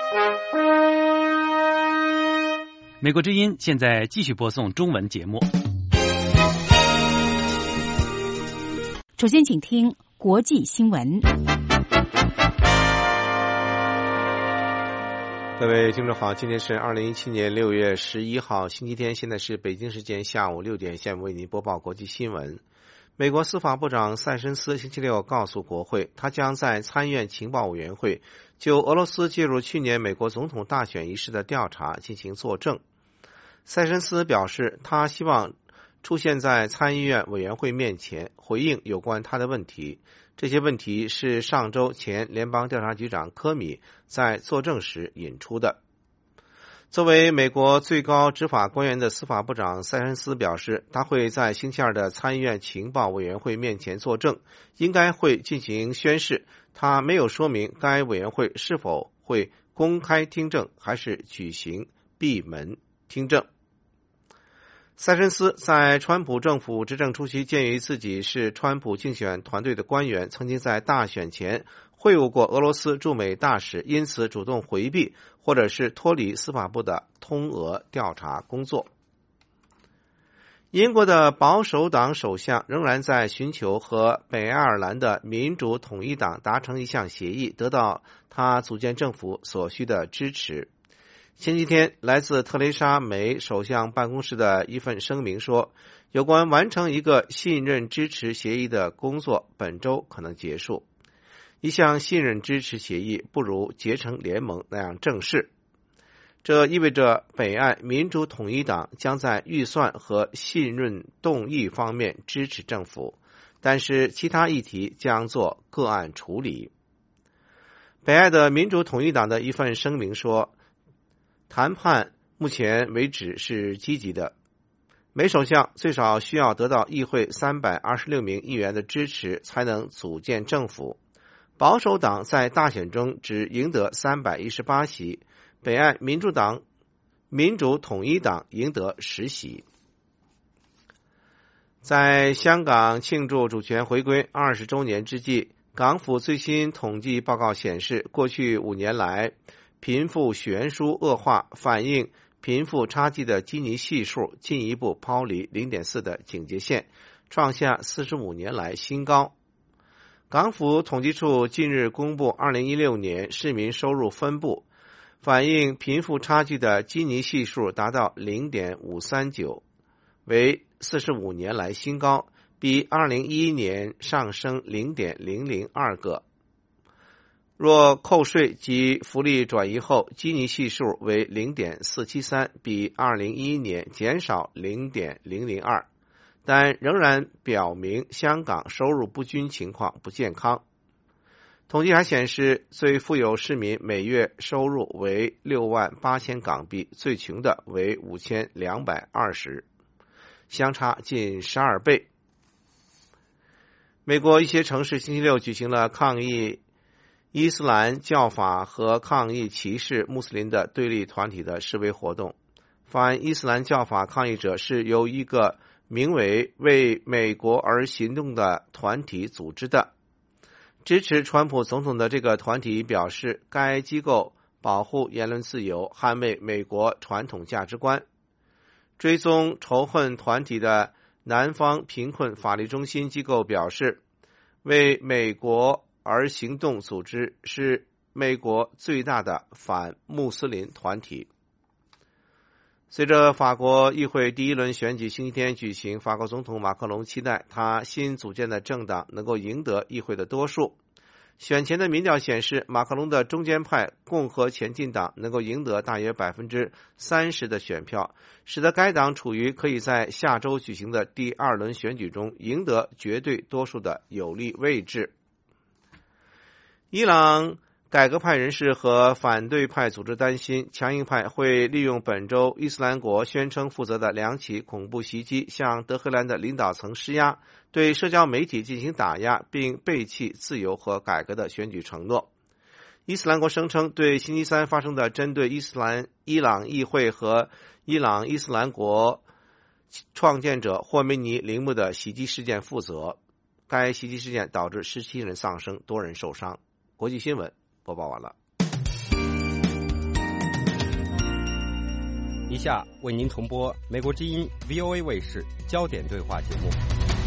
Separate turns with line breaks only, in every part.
美国之音现在继续播送中文节目。
首先请听国际新闻。
各位听众好，今天是2017年6月11号星期天，现在是北京时间下午6点，下面为您播报国际新闻。美国司法部长塞申斯星期六告诉国会，他将在参议院情报委员会就俄罗斯介入去年美国总统大选一事的调查进行作证。塞申斯表示，他希望出现在参议院委员会面前，回应有关他的问题。这些问题是上周前联邦调查局长科米在作证时引出的。作为美国最高执法官员的司法部长塞申斯表示，他会在星期二的参议院情报委员会面前作证，应该会进行宣誓。他没有说明该委员会是否会公开听证，还是举行闭门听证。塞申斯在川普政府执政初期，鉴于自己是川普竞选团队的官员，曾经在大选前会晤过俄罗斯驻美大使，因此主动回避或者是脱离司法部的通俄调查工作。英国的保守党首相仍然在寻求和北爱尔兰的民主统一党达成一项协议，得到他组建政府所需的支持。前几天，来自特蕾莎梅首相办公室的一份声明说，有关完成一个信任支持协议的工作本周可能结束。一项信任支持协议不如结成联盟那样正式。这意味着北爱民主统一党将在预算和信任动议方面支持政府，但是其他议题将做个案处理。北爱的民主统一党的一份声明说，谈判目前为止是积极的。梅首相最少需要得到议会326名议员的支持才能组建政府。保守党在大选中只赢得318席，北爱民主统一党赢得10席。在香港庆祝主权回归20周年之际，港府最新统计报告显示，过去5年来贫富悬殊恶化，反映贫富差距的基尼系数进一步抛离 0.4 的警戒线，创下45年来新高。港府统计处近日公布2016年市民收入分布，反映贫富差距的基尼系数达到 0.539， 为45年来新高，比2011年上升 0.002 个。若扣税及福利转移后，基尼系数为 0.473， 比2011年减少 0.002， 但仍然表明香港收入不均情况不健康。统计还显示，最富有市民每月收入为68000港币，最穷的为5220，相差近12倍。美国一些城市星期六举行了抗议伊斯兰教法和抗议歧视穆斯林的对立团体的示威活动。反伊斯兰教法抗议者是由一个名为为美国而行动的团体组织的。支持川普总统的这个团体表示，该机构保护言论自由，捍卫美国传统价值观。追踪仇恨团体的南方贫困法律中心机构表示，为美国而行动组织是美国最大的反穆斯林团体。随着法国议会第一轮选举星期天举行，法国总统马克龙期待他新组建的政党能够赢得议会的多数。选前的民调显示，马克龙的中间派共和前进党能够赢得大约 30% 的选票，使得该党处于可以在下周举行的第二轮选举中赢得绝对多数的有利位置。伊朗改革派人士和反对派组织担心，强硬派会利用本周伊斯兰国宣称负责的2起恐怖袭击，向德黑兰的领导层施压，对社交媒体进行打压，并背弃自由和改革的选举承诺。伊斯兰国声称对星期三发生的针对伊朗议会和伊朗伊斯兰国创建者霍梅尼陵墓的袭击事件负责。该袭击事件导致17人丧生，多人受伤。国际新闻播报完了。
以下为您重播美国之音 VOA 卫视焦点对话节目。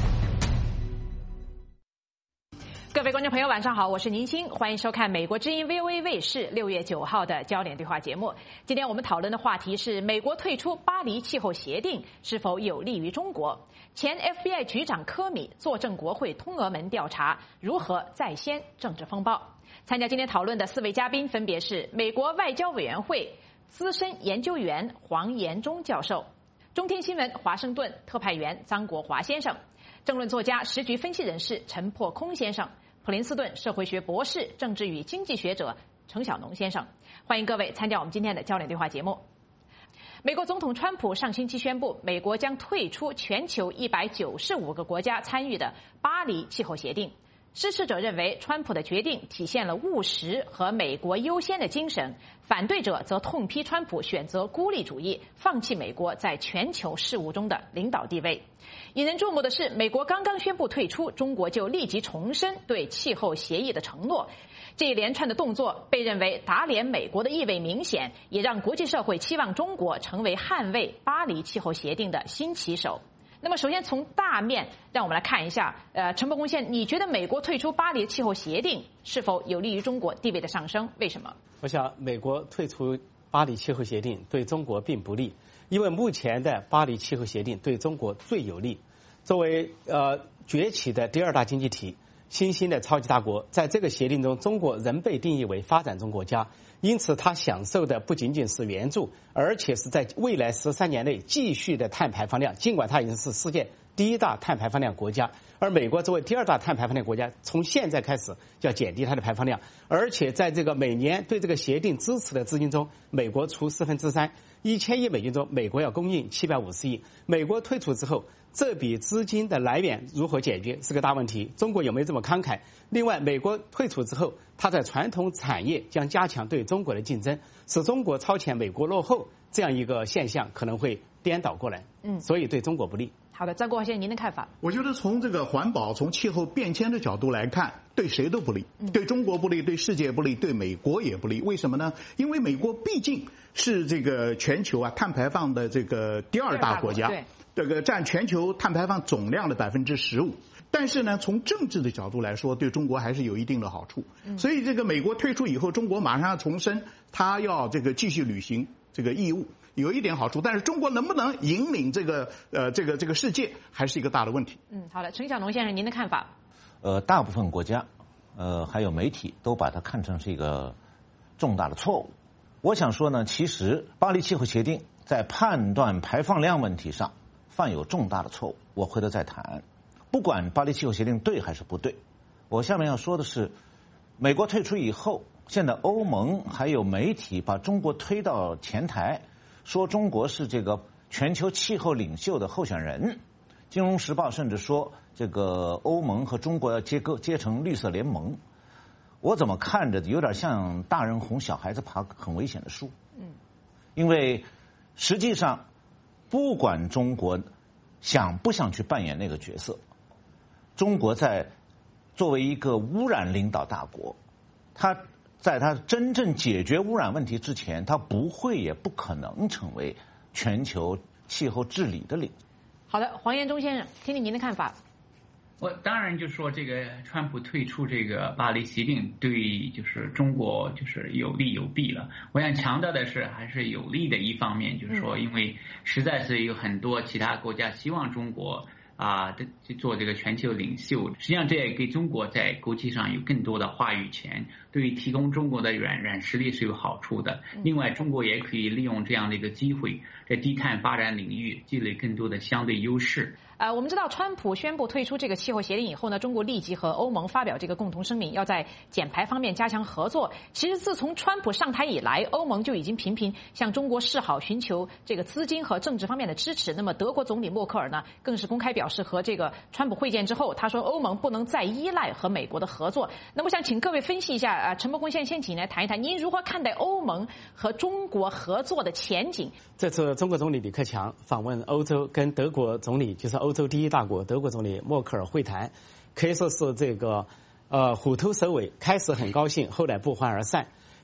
各位观众朋友，晚上好，我是宁鑫，欢迎收看美国之音 VOA 卫视6月9号的焦点对话节目。今天我们讨论的话题是美国退出巴黎气候协定是否有利于中国？前 FBI 局长科米坐镇国会通俄门调查，如何再掀政治风暴？参加今天讨论的4位嘉宾分别是美国外交委员会资深研究员黄延忠教授、中天新闻华盛顿特派员张国华先生、政论作家、时局分析人士陈破空先生、普林斯顿社会学博士、政治与经济学者程晓农先生。欢迎各位参加我们今天的焦点对话节目。美国总统川普上星期宣布，美国将退出全球195个国家参与的巴黎气候协定。支持者认为，川普的决定体现了务实和美国优先的精神，反对者则痛批川普选择孤立主义，放弃美国在全球事务中的领导地位。引人注目的是，美国刚刚宣布退出，中国就立即重申对气候协议的承诺。这一连串的动作被认为打脸美国的意味明显，也让国际社会期望中国成为捍卫巴黎气候协定的新旗手。那么，首先从大面，让我们来看一下，陈伯公先生，你觉得美国退出巴黎气候协定是否有利于中国地位的上升？为什么？
我想，美国退出巴黎气候协定对中国并不利，因为目前的巴黎气候协定对中国最有利。作为崛起的第2大经济体、新兴的超级大国，在这个协定中，中国仍被定义为发展中国家。因此，它享受的不仅仅是援助，而且是在未来13年内继续的碳排放量。尽管它已经是世界第1大碳排放量国家，而美国作为第2大碳排放量国家，从现在开始就要减低它的排放量。而且在这个每年对这个协定支持的资金中，美国出3/4，1000亿美金中，美国要供应750亿。美国退出之后，这笔资金的来源如何解决是个大问题。中国有没有这么慷慨？另外，美国退出之后，它在传统产业将加强对中国的竞争，使中国超前美国落后，这样一个现象可能会颠倒过来。所以对中国不利。
好的，张国华先生，您的看法？
我觉得从这个环保、从气候变迁的角度来看，对谁都不利，对中国不利，对世界不利，对美国也不利。为什么呢？因为美国毕竟是这个全球碳排放的这个第2大国家，这个占全球碳排放总量的15%。但是呢，从政治的角度来说，对中国还是有一定的好处。所以这个美国退出以后，中国马上要重申，他要这个继续履行这个义务。有一点好处，但是中国能不能引领这个世界，还是一个大的问题。
好的，陈晓农先生，您的看法？
大部分国家，还有媒体都把它看成是一个重大的错误。我想说呢，其实巴黎气候协定在判断排放量问题上犯有重大的错误，我回头再谈。不管巴黎气候协定对还是不对，我下面要说的是，美国退出以后，现在欧盟还有媒体把中国推到前台，说中国是这个全球气候领袖的候选人。金融时报甚至说，这个欧盟和中国要结成绿色联盟。我怎么看着有点像大人哄小孩子爬很危险的树。因为实际上不管中国想不想去扮演那个角色，中国在作为一个污染领导大国，它在它真正解决污染问题之前，它不会也不可能成为全球气候治理的领袖。
好的，黄延忠先生，听听您的看法。
我当然就说这个川普退出这个巴黎协定对就是中国就是有利有弊了。我想强调的是还是有利的一方面，就是说因为实在是有很多其他国家希望中国去做这个全球领袖，实际上这也给中国在国际上有更多的话语权，对于提供中国的软实力是有好处的。另外，中国也可以利用这样的一个机会，在低碳发展领域积累更多的相对优势。
我们知道，川普宣布退出这个气候协定以后呢，中国立即和欧盟发表这个共同声明，要在减排方面加强合作。其实，自从川普上台以来，欧盟就已经频频向中国示好，寻求这个资金和政治方面的支持。那么，德国总理默克尔呢，更是公开表示，和这个川普会见之后，他说欧盟不能再依赖和美国的合作。那么，想请各位分析一下，陈伯公先请来谈一谈，您如何看待欧盟和中国合作的前景？
这次中国总理李克强访问欧洲，跟德国总理就是欧洲第1大国德国总理默克尔会谈，可以说是这个虎头蛇尾，开始很高兴，后来不欢而散。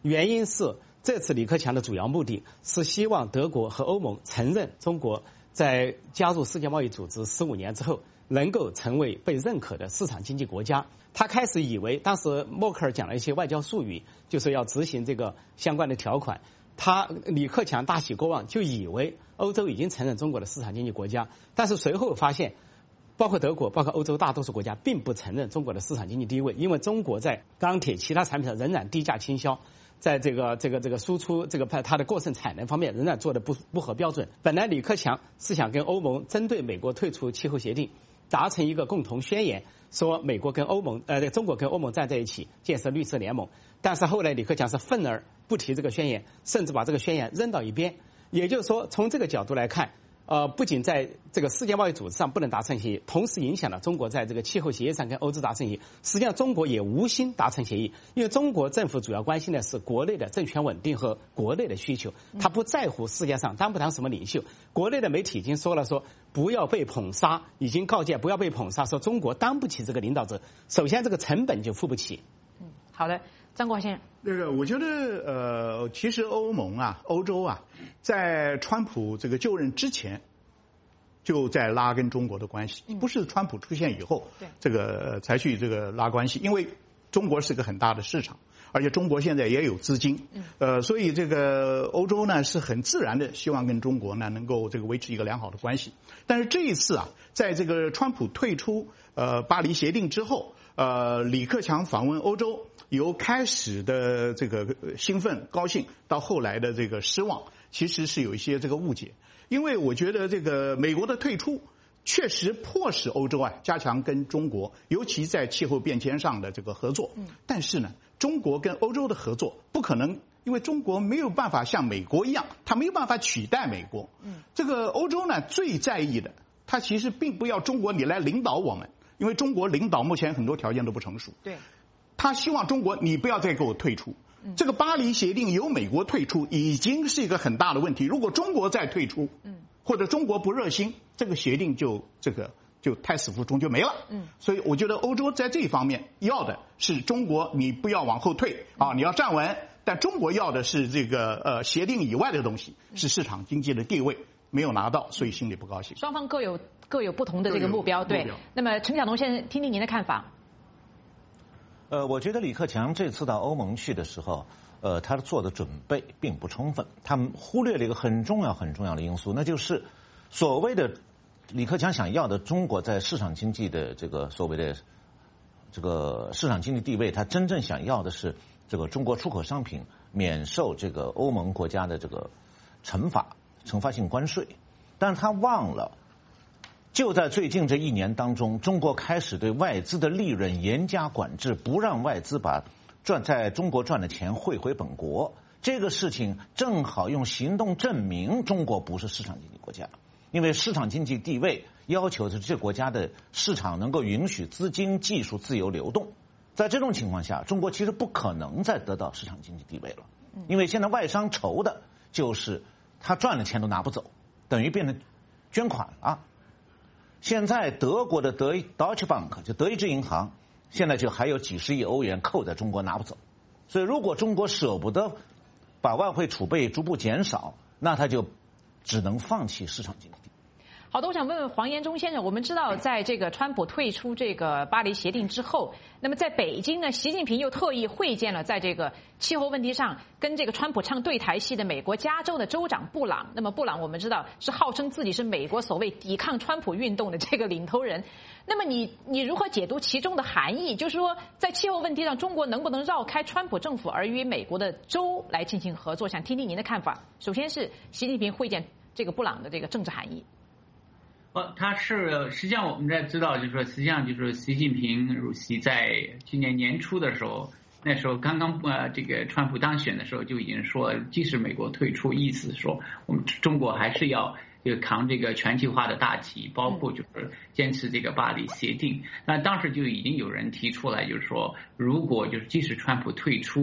原因是这次李克强的主要目的是希望德国和欧盟承认中国在加入世界贸易组织15年之后能够成为被认可的市场经济国家。他开始以为，当时默克尔讲了一些外交术语，就是要执行这个相关的条款。李克强大喜过望，就以为欧洲已经承认中国的市场经济国家，但是随后发现，包括德国、包括欧洲大多数国家并不承认中国的市场经济地位，因为中国在钢铁其他产品上仍然低价倾销，在这个输出它的过剩产能方面仍然做的不合标准。本来李克强是想跟欧盟针对美国退出气候协定达成一个共同宣言，说中国跟欧盟站在一起建设绿色联盟，但是后来李克强是愤而不提这个宣言，甚至把这个宣言扔到一边。也就是说，从这个角度来看，不仅在这个世界贸易组织上不能达成协议，同时影响了中国在这个气候协议上跟欧洲达成协议。实际上，中国也无心达成协议，因为中国政府主要关心的是国内的政权稳定和国内的需求，他不在乎世界上当不当什么领袖。国内的媒体已经说了，说不要被捧杀，已经告诫不要被捧杀，说中国当不起这个领导者，首先这个成本就付不起。
好的，张国先生。
我觉得其实欧盟啊、欧洲啊，在川普这个就任之前，就在拉跟中国的关系，不是川普出现以后，这个才去这个拉关系，因为中国是个很大的市场，而且中国现在也有资金，所以这个欧洲呢是很自然的希望跟中国呢能够这个维持一个良好的关系。但是这一次啊，在这个川普退出巴黎协定之后，李克强访问欧洲，由开始的这个兴奋高兴到后来的这个失望，其实是有一些这个误解。因为我觉得这个美国的退出确实迫使欧洲啊加强跟中国，尤其在气候变迁上的这个合作。但是呢，中国跟欧洲的合作不可能，因为中国没有办法像美国一样，它没有办法取代美国。这个欧洲呢最在意的，它其实并不要中国你来领导我们，因为中国领导目前很多条件都不成熟。对，他希望中国你不要再给我退出。这个巴黎协定由美国退出已经是一个很大的问题，如果中国再退出，或者中国不热心，这个协定就胎死腹中就没了。所以我觉得欧洲在这一方面要的是中国你不要往后退啊，你要站稳，但中国要的是这个协定以外的东西，是市场经济的地位没有拿到，所以心里不高兴。
双方各有不同的这个目标。对，那么陈晓东先生，听听您的看法。
我觉得李克强这次到欧盟去的时候，他做的准备并不充分，他们忽略了一个很重要的因素，那就是所谓的李克强想要的中国在市场经济的这个所谓的这个市场经济地位，他真正想要的是这个中国出口商品免受这个欧盟国家的这个惩罚性关税，但是他忘了。就在最近这1年当中，中国开始对外资的利润严加管制，不让外资把在中国赚的钱汇回本国。这个事情正好用行动证明中国不是市场经济国家，因为市场经济地位要求是这个国家的市场能够允许资金、技术自由流动。在这种情况下，中国其实不可能再得到市场经济地位了，因为现在外商愁的就是他赚的钱都拿不走，等于变成捐款了。现在德国的Deutsche Bank 就德意志银行，现在就还有几十亿欧元扣在中国拿不走，所以如果中国舍不得把外汇储备逐步减少，那他就只能放弃市场经济。
好的，我想问问黄延忠先生，我们知道在这个川普退出这个巴黎协定之后，那么在北京呢，习近平又特意会见了在这个气候问题上跟这个川普唱对台戏的美国加州的州长布朗。那么布朗我们知道是号称自己是美国所谓抵抗川普运动的这个领头人。那么你如何解读其中的含义？就是说在气候问题上，中国能不能绕开川普政府而与美国的州来进行合作？想听听您的看法。首先是习近平会见这个布朗的这个政治含义。
他是实际上我们在知道，就是说，实际上就是习近平主席在今年年初的时候，那时候刚刚这个川普当选的时候就已经说，即使美国退出，意思说我们中国还是要扛这个全球化的大旗，包括就是坚持这个巴黎协定。那当时就已经有人提出来，就是说，如果就是即使川普退出，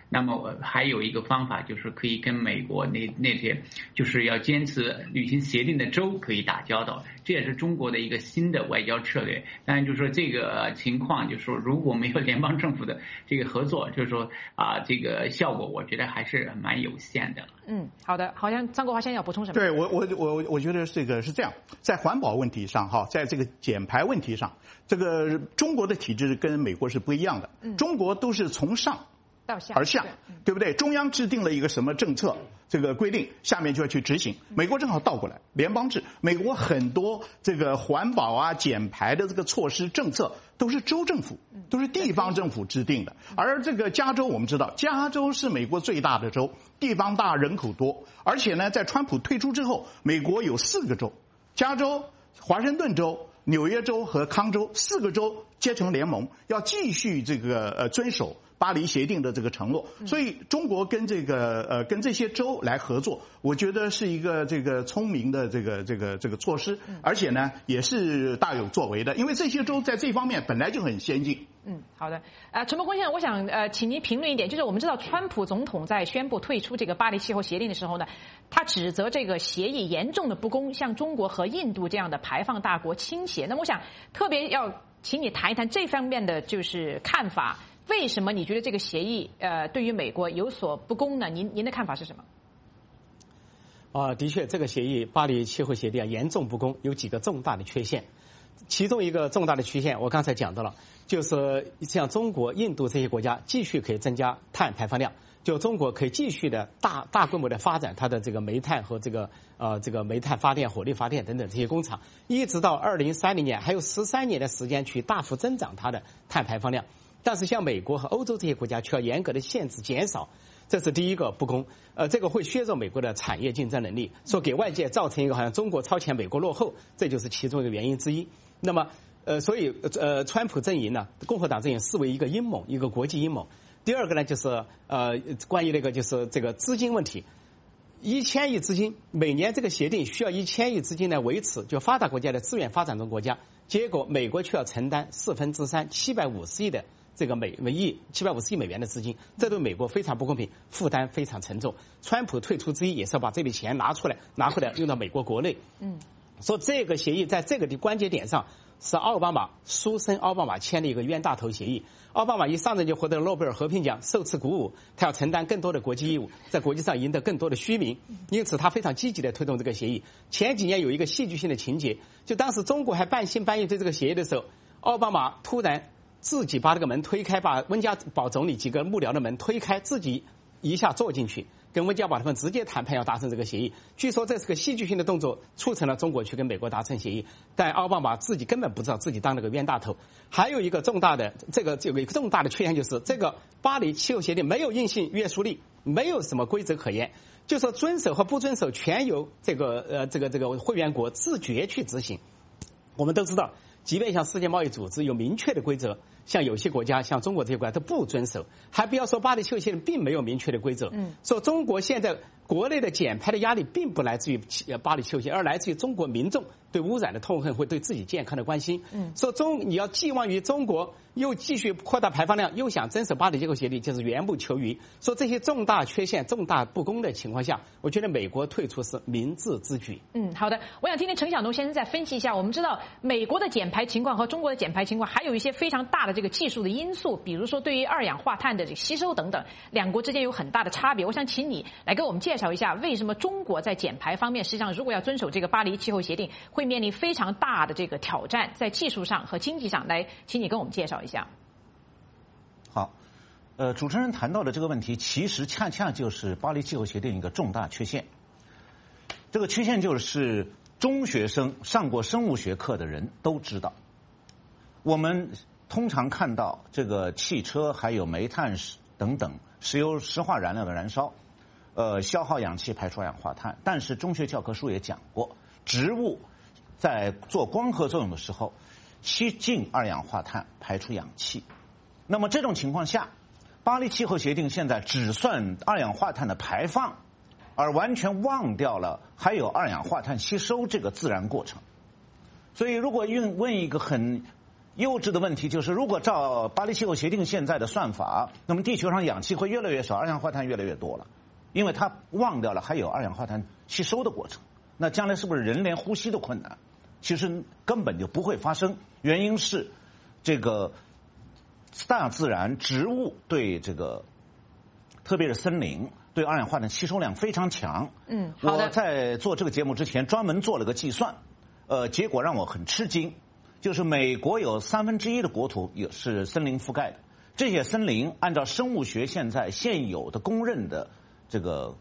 那么还有一个方法就是可以跟美国那些就是要坚持履行协定的州可以打交道，这也是中国的一个新的外交策略。当然就是说这个情况就是说如果没有联邦政府的这个合作，就是说这个效果我觉得还是蛮有限的。
好的，好像张国华先生要补充什么？
对，我觉得这个是这样，在环保问题上在这个减排问题上，这个中国的体制跟美国是不一样的。中国都是从上而下，对不对？中央制定了一个什么政策，这个规定，下面就要去执行。美国正好倒过来，联邦制。美国很多这个环保减排的这个措施政策都是州政府，都是地方政府制定的。而这个加州，我们知道，加州是美国最大的州，地方大，人口多，而且呢，在川普退出之后，美国有4个州，加州、华盛顿州、纽约州和康州4个州结成联盟，要继续这个遵守巴黎协定的这个承诺，所以中国跟跟这些州来合作，我觉得是一个这个聪明的这个措施，而且呢也是大有作为的，因为这些州在这方面本来就很先进。
好的。陈伯公先生，我想请您评论一点，就是我们知道川普总统在宣布退出这个巴黎气候协定的时候呢，他指责这个协议严重的不公，向中国和印度这样的排放大国倾斜。那么我想特别要请你谈一谈这方面的就是看法。为什么你觉得这个协议对于美国有所不公呢？您的看法是什么？
的确，这个协议巴黎气候协定严重不公，有几个重大的缺陷。其中一个重大的缺陷，我刚才讲到了，就是像中国、印度这些国家继续可以增加碳排放量，就中国可以继续的大规模的发展它的这个煤炭和这个煤炭发电、火力发电等等这些工厂，一直到2030年，还有13年的时间去大幅增长它的碳排放量。但是像美国和欧洲这些国家却要严格的限制减少，这是第一个不公。这个会削弱美国的产业竞争能力，说给外界造成一个好像中国超前美国落后，这就是其中一个原因之一。那么所以川普阵营呢，共和党阵营视为一个阴谋，一个国际阴谋。第二个呢，就是关于那个就是这个资金问题，1000亿资金，每年这个协定需要1000亿资金来维持，就发达国家的资源发展中国家，结果美国却要承担3/4 750亿的这个750亿美元的资金，这对美国非常不公平，负担非常沉重。川普退出之一也是要把这笔钱拿回来用到美国国内。说这个协议在这个的关节点上是苏生奥巴马签的一个冤大头协议。奥巴马一上任就获得了诺贝尔和平奖，受此鼓舞，他要承担更多的国际义务，在国际上赢得更多的虚名，因此他非常积极地推动这个协议。前几年有一个戏剧性的情节，就当时中国还半信半疑对这个协议的时候，奥巴马突然自己把这个门推开，把温家宝总理几个幕僚的门推开，自己一下坐进去，跟温家宝他们直接谈判要达成这个协议。据说这是个戏剧性的动作，促成了中国去跟美国达成协议，但奥巴马自己根本不知道自己当了个冤大头。还有一个重大的有一个重大的缺陷，就是这个巴黎气候协定没有硬性约束力，没有什么规则可言，就说遵守和不遵守全由这个会员国自觉去执行。我们都知道，即便像世界贸易组织有明确的规则，像有些国家，像中国这些国家都不遵守，还不要说巴黎气候协定并没有明确的规则。说中国现在国内的减排的压力并不来自于巴黎气候协定，而来自于中国民众对污染的痛恨，会对自己健康的关心。说你要寄望于中国又继续扩大排放量，又想遵守巴黎气候协定，就是缘木求鱼。说这些重大缺陷、重大不公的情况下，我觉得美国退出是明智之举。
好的，我想听听陈晓东先生再分析一下。我们知道美国的减排情况和中国的减排情况还有一些非常大的这个技术的因素，比如说对于二氧化碳的这个吸收等等，两国之间有很大的差别。我想请你来给我们介绍一下，为什么中国在减排方面，实际上如果要遵守这个巴黎气候协定，会面临非常大的这个挑战，在技术上和经济上。来，请你跟我们介绍一下。
好，主持人谈到的这个问题，其实恰恰就是巴黎气候协定一个重大缺陷。这个缺陷就是中学生上过生物学课的人都知道，我们通常看到这个汽车还有煤炭等等石化燃料的燃烧，消耗氧气排出二氧化碳。但是中学教科书也讲过，植物在做光合作用的时候吸进二氧化碳，排出氧气。那么这种情况下，巴黎气候协定现在只算二氧化碳的排放，而完全忘掉了还有二氧化碳吸收这个自然过程。所以如果问一个很幼稚的问题就是，如果照巴黎气候协定现在的算法，那么地球上氧气会越来越少，二氧化碳越来越多了，因为它忘掉了还有二氧化碳吸收的过程。那将来是不是人连呼吸都困难？其实根本就不会发生，原因是这个大自然植物对这个，特别是森林对二氧化碳吸收量非常强。
好的。
我在做这个节目之前专门做了个计算，结果让我很吃惊，就是美国有1/3的国土也是森林覆盖的，这些森林按照生物学现有的公认的这个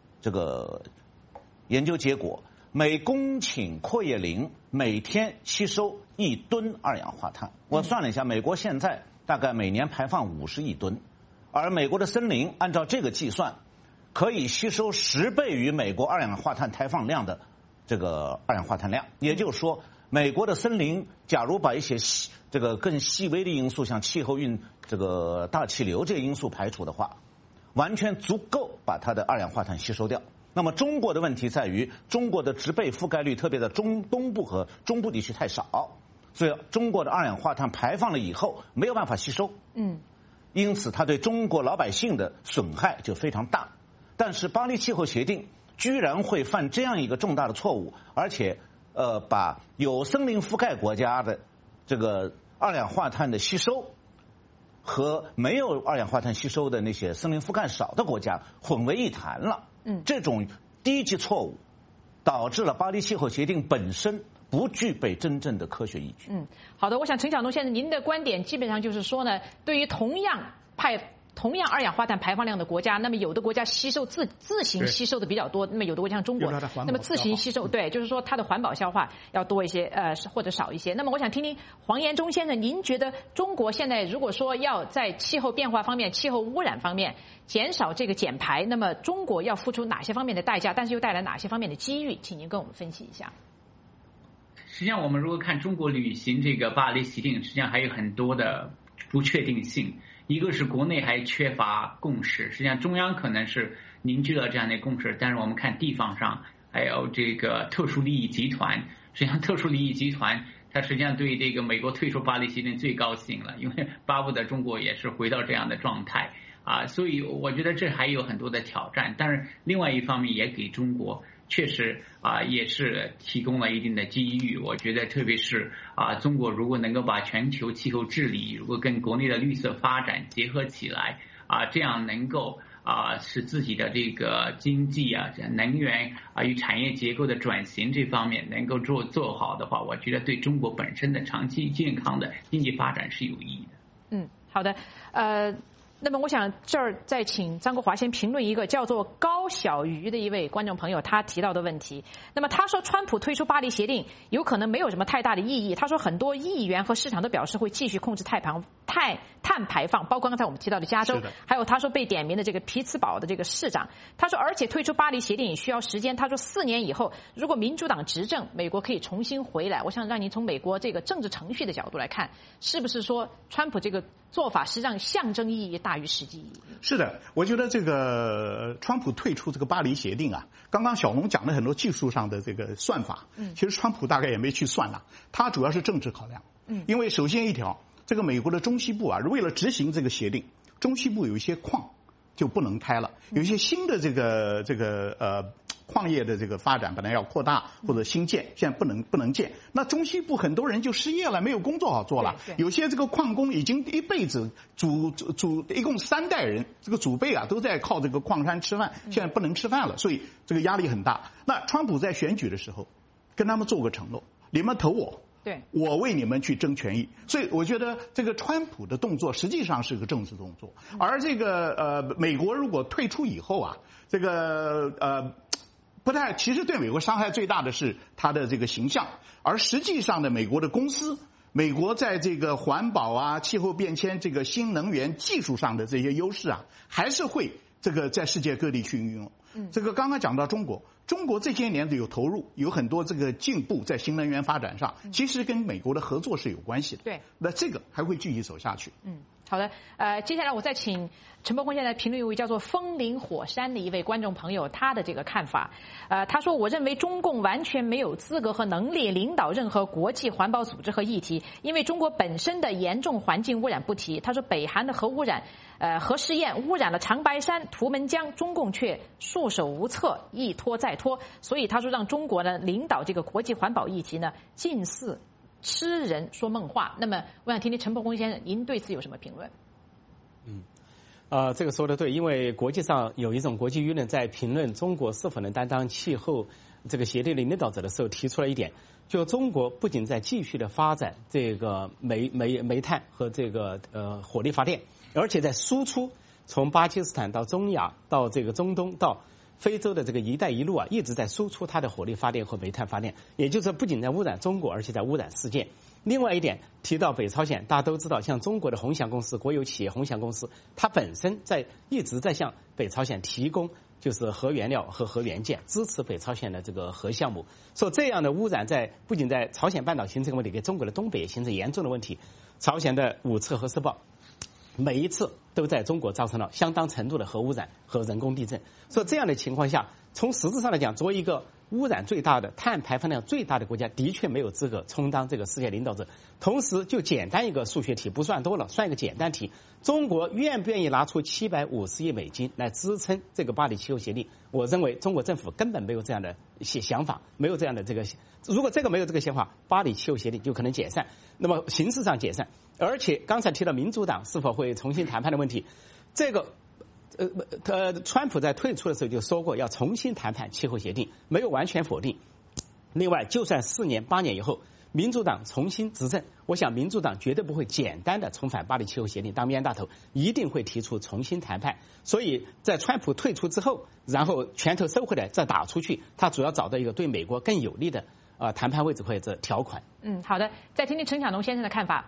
研究结果，每公顷阔叶林每天吸收1吨二氧化碳。我算了一下，美国现在大概每年排放50亿吨，而美国的森林按照这个计算，可以吸收10倍于美国二氧化碳排放量的这个二氧化碳量。也就是说，美国的森林假如把一些这个更细微的因素，像气候这个大气流这些因素排除的话，完全足够把它的二氧化碳吸收掉。那么中国的问题在于，中国的植被覆盖率，特别在东部和中部地区太少，所以中国的二氧化碳排放了以后没有办法吸收。因此它对中国老百姓的损害就非常大。但是巴黎气候协定居然会犯这样一个重大的错误，而且把有森林覆盖国家的这个二氧化碳的吸收和没有二氧化碳吸收的那些森林覆盖少的国家混为一谈了。这种低级错误导致了巴黎气候协定本身不具备真正的科学依据。
好的，我想陈晓东先生，您的观点基本上就是说呢，对于同样二氧化碳排放量的国家，那么有的国家吸收自行吸收的比较多，那么有的国家像中国，那么自行吸收，对，就是说它的环保消化要多一些，或者少一些。那么我想听听黄延忠先生，您觉得中国现在如果说要在气候变化方面、气候污染方面减少这个减排，那么中国要付出哪些方面的代价，但是又带来哪些方面的机遇？请您跟我们分析一下。
实际上，我们如果看中国履行这个巴黎协定，实际上还有很多的不确定性。一个是国内还缺乏共识，实际上中央可能是凝聚了这样的共识，但是我们看地方上还有这个特殊利益集团，实际上特殊利益集团它实际上对这个美国退出巴黎协定最高兴了，因为巴不得中国也是回到这样的状态所以我觉得这还有很多的挑战，但是另外一方面也给中国确实也是提供了一定的机遇。我觉得特别是中国如果能够把全球气候治理如果跟国内的绿色发展结合起来这样能够使自己的这个经济能源与产业结构的转型这方面能够做好的话，我觉得对中国本身的长期健康的经济发展是有益的。
好的，那么我想这儿再请张国华先评论一个叫做高小鱼的一位观众朋友他提到的问题。那么他说，川普推出巴黎协定有可能没有什么太大的意义。他说，很多议员和市场都表示会继续控制碳排放，包括刚才我们提到的加州，还有他说被点名的这个匹兹堡的这个市长。他说，而且退出巴黎协定也需要时间。他说，4年以后，如果民主党执政，美国可以重新回来。我想让您从美国这个政治程序的角度来看，是不是说川普这个做法实际上象征意义大于实际意义？
是的，我觉得这个川普退出这个巴黎协定刚刚小龙讲了很多技术上的这个算法，其实川普大概也没去算了，他主要是政治考量。因为首先一条，这个美国的中西部为了执行这个协定，中西部有一些矿就不能开了，有一些新的这个矿业的这个发展本来要扩大或者新建，现在不能建。那中西部很多人就失业了，没有工作好做了。有些这个矿工已经一辈子一共3代人，这个祖辈都在靠这个矿山吃饭，现在不能吃饭了，所以这个压力很大。那川普在选举的时候跟他们做个承诺，你们投我，
对，
我为你们去争权益。所以我觉得这个川普的动作实际上是个政治动作，而这个美国如果退出以后这个其实对美国伤害最大的是它的这个形象，而实际上的美国的公司，美国在这个环保气候变迁这个新能源技术上的这些优势还是会这个在世界各地去运用。这个刚刚讲到中国这些年有投入，有很多这个进步在新能源发展上，其实跟美国的合作是有关系的。
对，
那这个还会继续走下去。
好的，接下来我再请陈伯坤现在评论一位叫做风林火山的一位观众朋友他的这个看法。他说，我认为中共完全没有资格和能力领导任何国际环保组织和议题，因为中国本身的严重环境污染不提。他说，北韩的核污染、核试验污染了长白山、图们江，中共却束手无策，一拖再拖。所以他说，让中国呢领导这个国际环保议题呢，近似痴人说梦话。那么，我想听听陈伯坤先生，您对此有什么评论？
这个说的对，因为国际上有一种国际舆论在评论中国是否能担当气候这个协定的领导者的时候，提出了一点，就中国不仅在继续的发展这个煤炭和这个火力发电，而且在输出，从巴基斯坦到中亚到这个中东到非洲的这个“一带一路”啊，一直在输出它的火力发电和煤炭发电，也就是说，不仅在污染中国，而且在污染世界。另外一点，提到北朝鲜，大家都知道，像中国的鸿翔公司，国有企业鸿翔公司，它本身一直在向北朝鲜提供就是核原料和核元件，支持北朝鲜的这个核项目。说这样的污染不仅在朝鲜半岛形成问题，给中国的东北也形成严重的问题。朝鲜的5次核试爆，每一次都在中国造成了相当程度的核污染和人工地震。所以这样的情况下，从实质上来讲，作为一个污染最大的、碳排放量最大的国家，的确没有资格充当这个世界领导者。同时，就简单一个数学题，不算多了，算一个简单题：中国愿不愿意拿出750亿美金来支撑这个巴黎气候协定？我认为中国政府根本没有这样的一些想法，没有这样的这个。如果这个没有这个想法，巴黎气候协定就可能解散。那么形式上解散，而且刚才提到民主党是否会重新谈判的问题，这个。川普在退出的时候就说过要重新谈判气候协定，没有完全否定。另外，就算4年、8年以后，民主党重新执政，我想民主党绝对不会简单的重返巴黎气候协定当冤大头，一定会提出重新谈判。所以在川普退出之后，然后拳头收回来再打出去，他主要找到一个对美国更有利的谈判位置或者条款。
好的，再听听陈晓农先生的看法。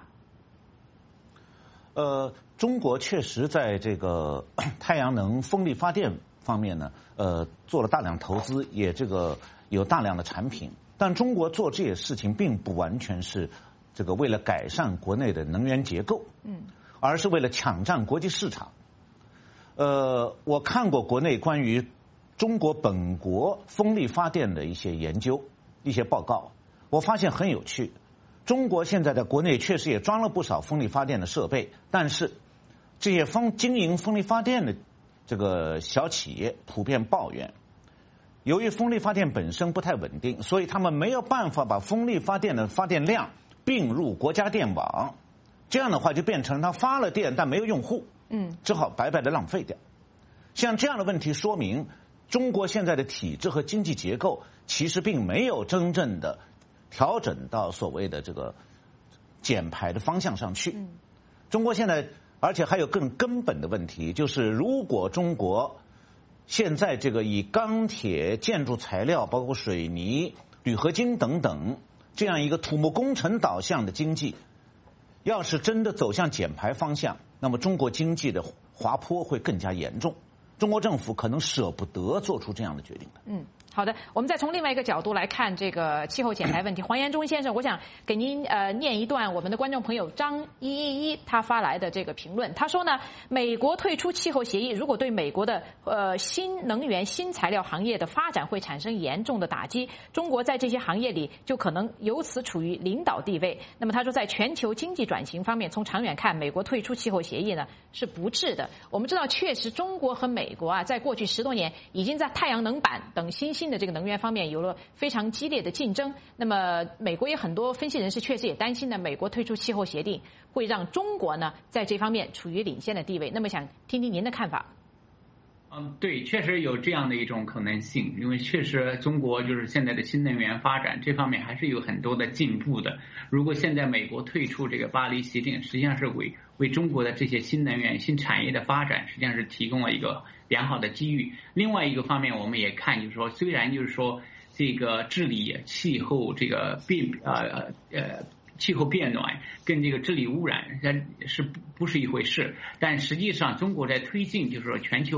中国确实在这个太阳能、风力发电方面呢，做了大量投资，也有大量的产品。但中国做这些事情，并不完全是这个为了改善国内的能源结构，而是为了抢占国际市场。我看过国内关于中国本国风力发电的一些研究、一些报告，我发现很有趣。中国现在在国内确实也装了不少风力发电的设备，但是这些经营风力发电的这个小企业普遍抱怨，由于风力发电本身不太稳定，所以他们没有办法把风力发电的发电量并入国家电网，这样的话就变成他发了电但没有用户，只好白白的浪费掉。像这样的问题说明，中国现在的体制和经济结构其实并没有真正的调整到所谓的这个减排的方向上去。中国现在，而且还有更根本的问题，就是如果中国现在这个以钢铁、建筑材料，包括水泥、铝合金等等这样一个土木工程导向的经济，要是真的走向减排方向，那么中国经济的滑坡会更加严重。中国政府可能舍不得做出这样的决定的。
好的，我们再从另外一个角度来看这个气候减排问题。黄延忠先生，我想给您念一段我们的观众朋友张111他发来的这个评论。他说呢，美国退出气候协议，如果对美国的新能源、新材料行业的发展会产生严重的打击，中国在这些行业里就可能由此处于领导地位。那么他说，在全球经济转型方面，从长远看，美国退出气候协议呢是不智的。我们知道，确实中国和美国啊，在过去10多年已经在太阳能板等新兴的这个能源方面有了非常激烈的竞争。那么美国也很多分析人士确实也担心呢，美国退出气候协定会让中国呢在这方面处于领先的地位。那么想听听您的看法。
对，确实有这样的一种可能性，因为确实中国就是现在的新能源发展这方面还是有很多的进步的。如果现在美国退出这个巴黎协定，实际上是为中国的这些新能源、新产业的发展，实际上是提供了一个良好的机遇。另外一个方面，我们也看，就是说，虽然就是说这个治理气候这个气候变暖跟这个治理污染是不是一回事？但实际上，中国在推进就是说全球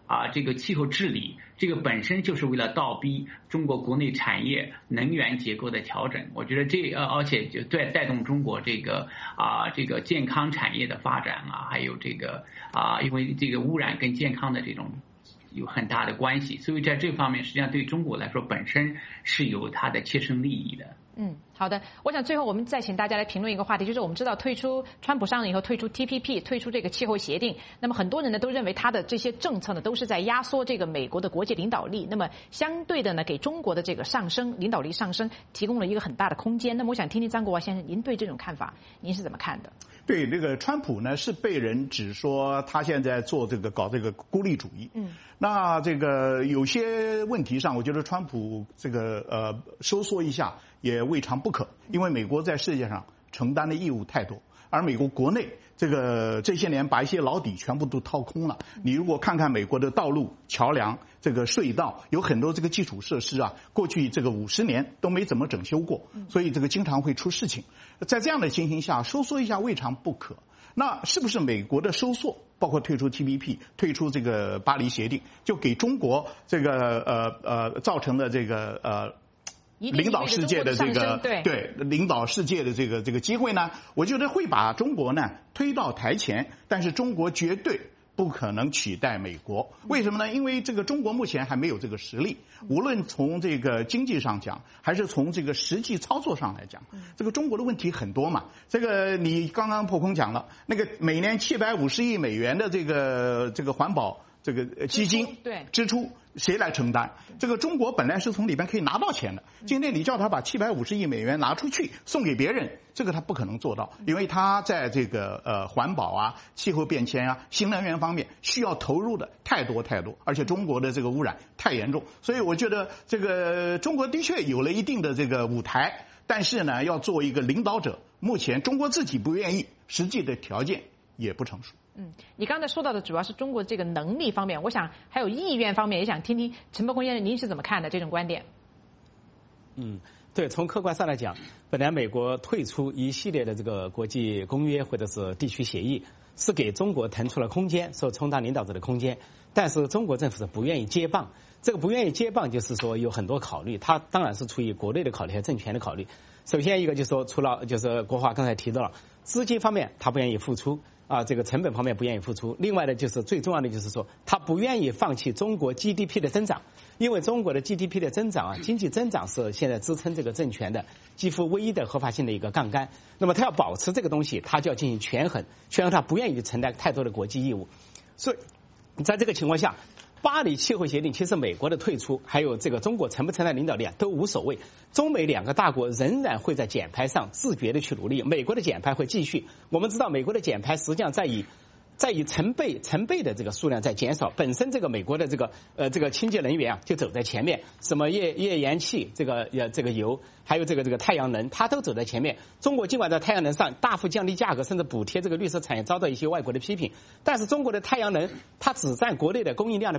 这个气候治理，这个本身就是为了倒逼中国国内产业能源结构的调整。我觉得而且就带动中国这个健康产业的发展还有这个因为这个污染跟健康的这种有很大的关系，所以在这方面实际上对中国来说本身是有它的切身利益的。
好的，我想最后我们再请大家来评论一个话题，就是我们知道川普上任以后退出 TPP， 退出这个气候协定，那么很多人呢都认为他的这些政策呢都是在压缩这个美国的国际领导力，那么相对的呢给中国的这个领导力上升提供了一个很大的空间。那么我想听听张国华先生您对这种看法您是怎么看的？
对，这个川普呢是被人指说他现在搞这个孤立主义。那这个有些问题上，我觉得川普这个收缩一下也未尝不可，因为美国在世界上承担的义务太多，而美国国内这些年把一些老底全部都掏空了。你如果看看美国的道路、桥梁、这个隧道，有很多这个基础设施过去这个50年都没怎么整修过，所以这个经常会出事情。在这样的情形下，收缩一下未尝不可。那是不是美国的收缩，包括退出 TPP、退出这个巴黎协定，就给中国这个造成了这个领导世界的这个领导世界的这个机会呢？我觉得会把中国呢推到台前，但是中国绝对不可能取代美国。为什么呢？因为这个中国目前还没有这个实力，无论从这个经济上讲，还是从这个实际操作上来讲，这个中国的问题很多嘛。这个你刚刚破空讲了，那个每年750亿美元的这个环保这个基金支出谁来承担？这个中国本来是从里边可以拿到钱的，今天你叫他把750亿美元拿出去送给别人，这个他不可能做到，因为他在这个环保气候变迁新能源方面需要投入的太多，而且中国的这个污染太严重，所以我觉得这个中国的确有了一定的这个舞台，但是呢，要做一个领导者，目前中国自己不愿意，实际的条件也不成熟。
你刚才说到的主要是中国这个能力方面，我想还有意愿方面，也想听听陈伯空先生您是怎么看的这种观点？
对，从客观上来讲，本来美国退出一系列的这个国际公约或者是地区协议，是给中国腾出了空间，说充当领导者的空间，但是中国政府是不愿意接棒。这个不愿意接棒，就是说有很多考虑，它当然是出于国内的考虑和政权的考虑。首先一个就是说，除了就是国华刚才提到了资金方面，他不愿意付出。这个成本方面不愿意付出。另外呢，就是最重要的就是说，他不愿意放弃中国 GDP 的增长，因为中国的 GDP 的增长经济增长是现在支撑这个政权的几乎唯一的合法性的一个杠杆。那么他要保持这个东西，他就要进行权衡，他不愿意承担太多的国际义务。所以在这个情况下，巴黎气候协定其实美国的退出，还有这个中国承不承担领导力都无所谓。中美两个大国仍然会在减排上自觉的去努力，美国的减排会继续。我们知道美国的减排实际上在以成倍的这个数量在减少，本身这个美国的这个清洁能源就走在前面，什么页岩气这个油，还有这个太阳能，它都走在前面。中国尽管在太阳能上大幅降低价格，甚至补贴这个绿色产业，遭到一些外国的批评，但是中国的太阳能它只占国内的供应量的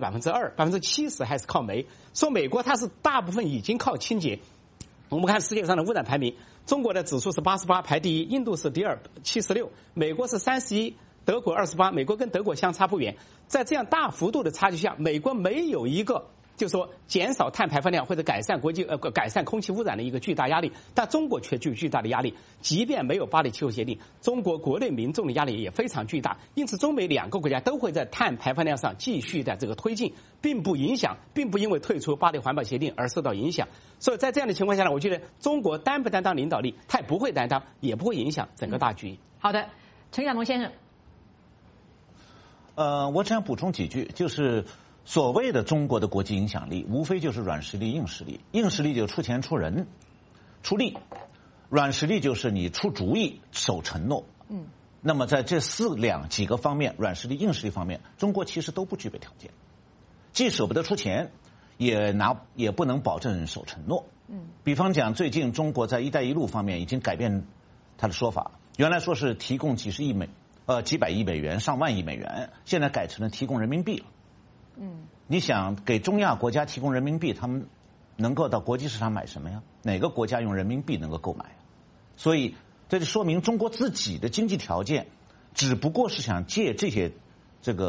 2%，70%还是靠煤。说美国它是大部分已经靠清洁。我们看世界上的污染排名，中国的指数是88排第一，印度是第二76，美国是31，德国28，美国跟德国相差不远。在这样大幅度的差距下，美国没有一个就是说减少碳排放量或者改善改善空气污染的一个巨大压力，但中国却具有巨大的压力。即便没有巴黎气候协定，中国国内民众的压力也非常巨大。因此，中美两个国家都会在碳排放量上继续的这个推进，并不因为退出巴黎环保协定而受到影响。所以在这样的情况下呢，我觉得中国担不担当领导力，它也不会担当，也不会影响整个大局。
好的，陈晓农先生。
我只想补充几句，就是所谓的中国的国际影响力，无非就是软实力、硬实力。硬实力就出钱、出人、出力；软实力就是你出主意、守承诺。那么在这几个方面，软实力、硬实力方面，中国其实都不具备条件，既舍不得出钱，也不能保证守承诺。比方讲，最近中国在“一带一路”方面已经改变他的说法，原来说是提供几百亿美元、上万亿美元，现在改成了提供人民币了。你想给中亚国家提供人民币，他们能够到国际市场买什么呀？哪个国家用人民币能够购买？所以这就说明中国自己的经济条件只不过是想借这个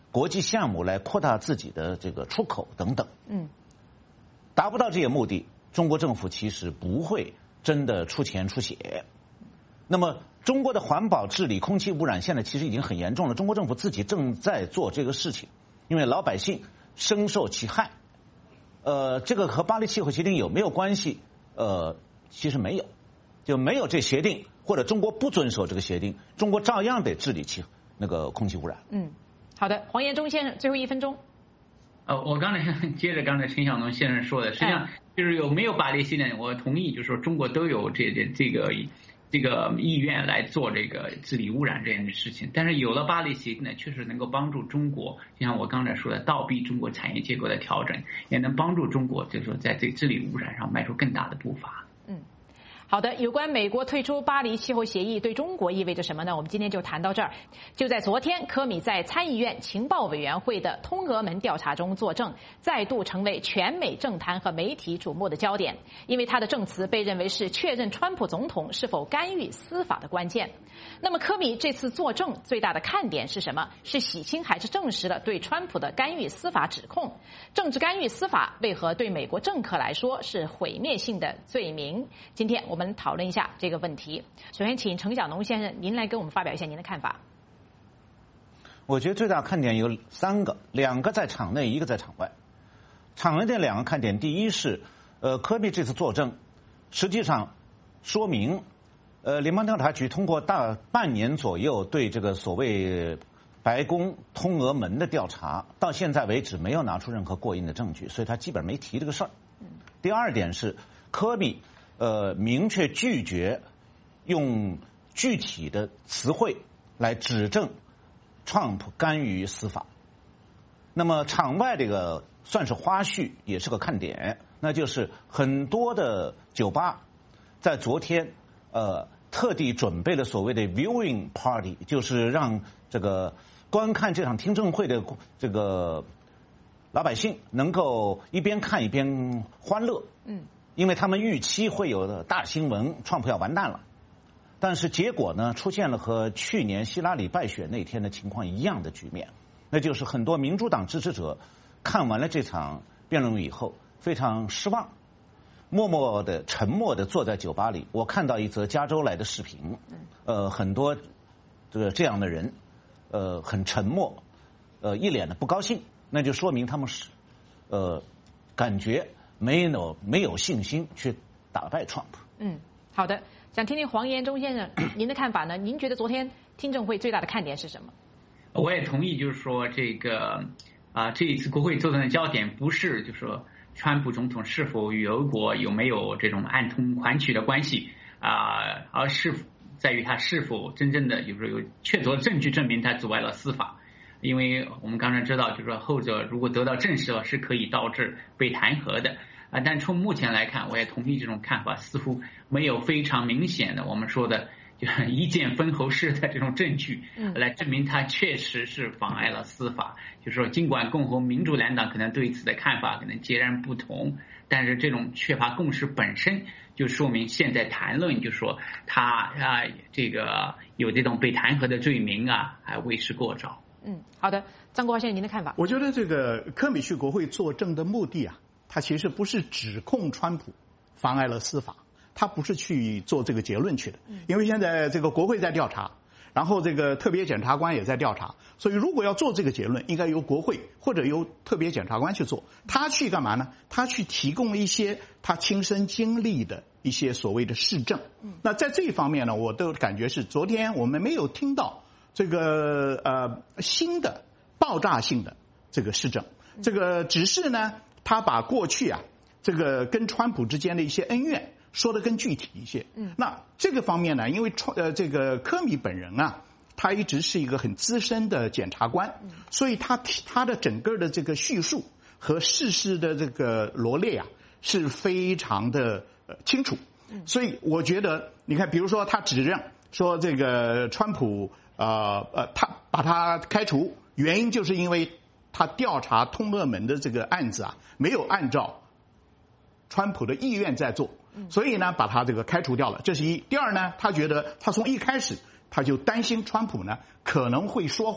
国际项目来扩大自己的这个出口等等。达不到这些目的，中国政府其实不会真的出钱出血。那么中国的环保治理、空气污染现在其实已经很严重了，中国政府自己正在做这个事情，因为老百姓深受其害。这个和巴黎气候协定有没有关系？其实没有，就没有这协定，或者中国不遵守这个协定，中国照样得治理那个空气污染。
好的，黄延忠先生，最后1分钟。
我刚才接着刚才陈晓农先生说的，实际上就是有没有巴黎协定，我同意，就是说中国都有这个意愿来做这个治理污染这样的事情，但是有了巴黎协定呢，确实能够帮助中国，就像我刚才说的，倒逼中国产业结构的调整，也能帮助中国就是说在这个治理污染上迈出更大的步伐。
好的，有关美国退出巴黎气候协议对中国意味着什么呢？我们今天就谈到这儿。就在昨天，科米在参议院情报委员会的通俄门调查中作证，再度成为全美政坛和媒体瞩目的焦点，因为他的证词被认为是确认川普总统是否干预司法的关键。那么科米这次作证最大的看点是什么？是洗清还是证实了对川普的干预司法指控？政治干预司法为何对美国政客来说是毁灭性的罪名？今天我们讨论一下这个问题。首先请程晓农先生您来给我们发表一下您的看法。
我觉得最大看点有3个，2个在场内，1个在场外。场内的2个看点，第一是科比这次作证实际上说明联邦调查局通过大半年左右对这个所谓白宫通俄门的调查，到现在为止没有拿出任何过硬的证据，所以他基本没提这个事儿。第二点是科比明确拒绝用具体的词汇来指证川普干预司法。那么场外这个算是花絮，也是个看点，那就是很多的酒吧在昨天特地准备了所谓的 viewing party， 就是让这个观看这场听证会的这个老百姓能够一边看一边欢乐。因为他们预期会有大新闻，川普要完蛋了。但是结果呢，出现了和去年希拉里败选那天的情况一样的局面，那就是很多民主党支持者看完了这场辩论以后非常失望，默默的沉默的坐在酒吧里。我看到一则加州来的视频，很多这样的人很沉默，一脸的不高兴，那就说明他们是感觉没有信心去打败川普。
好的，想听听黄延忠先生您的看法呢？您觉得昨天听证会最大的看点是什么？
我也同意，就是说这个这一次国会作证的焦点不是就是说川普总统是否与俄国有没有这种暗通款曲的关系而是在于他是否真正的就是有确凿的证据证明他阻碍了司法。因为我们刚才知道，就是说后者如果得到证实了，是可以导致被弹劾的但从目前来看，我也同意这种看法，似乎没有非常明显的我们说的就是一剑封喉式的这种证据来证明他确实是妨碍了司法。就是说尽管共和民主两党可能对此的看法可能截然不同，但是这种缺乏共识本身就说明现在谈论就是说他这个有这种被弹劾的罪名还为时过早。
好的，张国华先生您的看法？
我觉得这个科米去国会作证的目的他其实不是指控川普妨碍了司法，他不是去做这个结论去的，因为现在这个国会在调查，然后这个特别检察官也在调查，所以如果要做这个结论，应该由国会或者由特别检察官去做。他去干嘛呢？他去提供一些他亲身经历的一些所谓的事证。那在这一方面呢，我都感觉是昨天我们没有听到这个新的爆炸性的这个事证，这个只是呢，他把过去这个跟川普之间的一些恩怨说得更具体一些。那这个方面呢，因为这个科米本人他一直是一个很资深的检察官，所以他的整个的这个叙述和事实的这个罗列是非常的清楚。所以我觉得，你看，比如说他指认说这个川普他把他开除，原因就是因为他调查通俄门的这个案子没有按照川普的意愿在做，所以呢把他这个开除掉了，这是一。第二呢，他觉得他从一开始他就担心川普呢可能会说谎，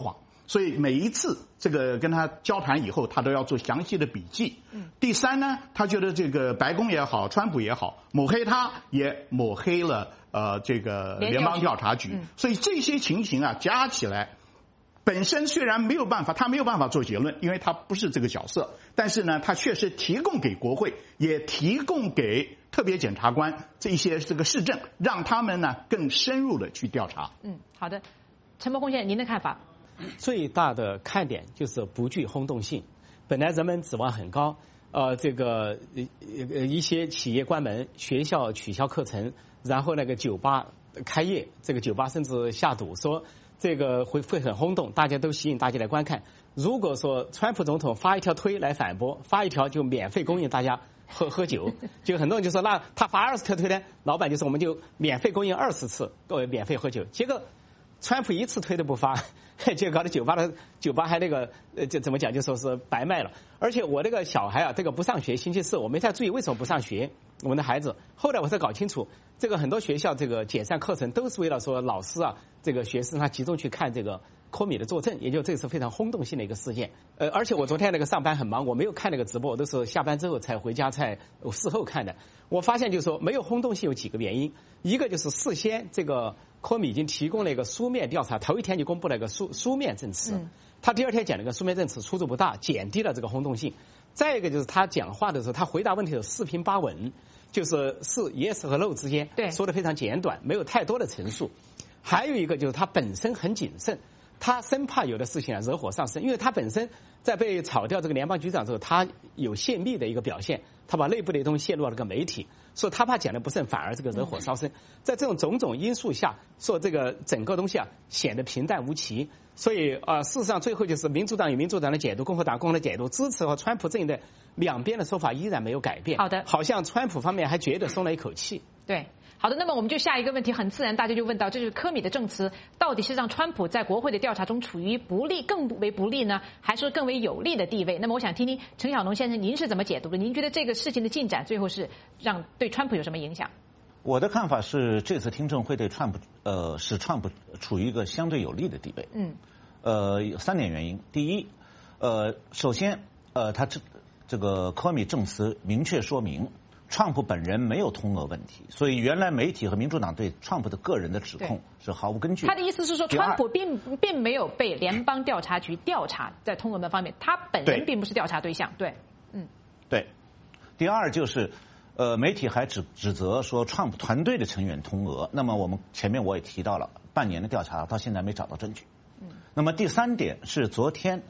所以每一次这个跟他交谈以后，他都要做详细的笔记。第三呢，他觉得这个白宫也好，川普也好，抹黑他，也抹黑了这个联邦调查局。所以这些情形啊加起来，本身虽然没有办法，他没有办法做结论，因为他不是这个角色，但是呢，他确实提供给国会，也提供给特别检察官这一些这个市政，让他们呢更深入的去调查。
好的，陈伯宏先生，您的看法？
最大的看点就是不具轰动性。本来人们指望很高，这个一些企业关门，学校取消课程，然后那个酒吧开业，这个酒吧甚至下赌说这个会很轰动，大家都吸引大家来观看。如果说川普总统发一条推来反驳，发一条就免费供应大家喝酒，就很多人就说那他发20条推呢，老板就说我们就免费供应20次，免费喝酒。结果川普一次推都不发，就搞得酒吧还那个就怎么讲，就说是白卖了。而且我这个小孩啊，这个不上学，星期4我没太注意为什么不上学，我们的孩子。后来我才搞清楚，这个很多学校这个解散课程都是为了说老师啊，这个学生他集中去看这个科米的作证，也就这是非常轰动性的一个事件。而且我昨天那个上班很忙，我没有看那个直播，我都是下班之后才回家才事后看的。我发现就是说没有轰动性有几个原因，一个就是事先这个科米已经提供了一个书面调查，头一天就公布了一个书面证词，他第二天讲了个书面证词出入不大，减低了这个轰动性。再一个就是他讲话的时候，他回答问题的四平八稳，就是yes 和 no 之间，说的非常简短，没有太多的陈述。还有一个就是他本身很谨慎，他生怕有的事情啊惹火上身，因为他本身在被炒掉这个联邦局长之后，他有泄密的一个表现，他把内部的东西泄露了个媒体，所以他怕讲的不慎反而这个惹火烧身。在这种种种因素下，说这个整个东西啊显得平淡无奇。所以事实上最后就是民主党有民主党的解读，共和党共和的解读，支持和川普阵营的两边的说法依然没有改变。
好的，
好像川普方面还觉得松了一口气。
对。好的，那么我们就下一个问题，很自然大家就问到，这就是科米的证词到底是让川普在国会的调查中处于不利更为不利呢，还是更为有利的地位？那么我想听听陈小农先生您是怎么解读的？您觉得这个事情的进展最后是对川普有什么影响？
我的看法是，这次听证会对川普使川普处于一个相对有利的地位。有3点原因。第一，首先他这个科米证词明确说明川普本人没有通俄问题，所以原来媒体和民主党对川普的个人的指控是毫无根据的。
他的意思是说，川普并没有被联邦调查局调查在通俄门方面，他本人并不是调查对象。对，
对。第二就是媒体还指责说川普团队的成员通俄，那么前面我也提到了，半年的调查到现在没找到证据。那么第3点是昨天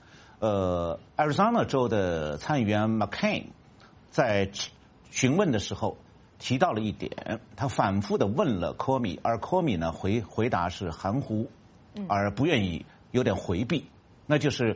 Arizona 州的参议员 McCain 在询问的时候提到了一点，他反复的问了科米，而科米呢回答是含糊，而不愿意，有点回避。那就是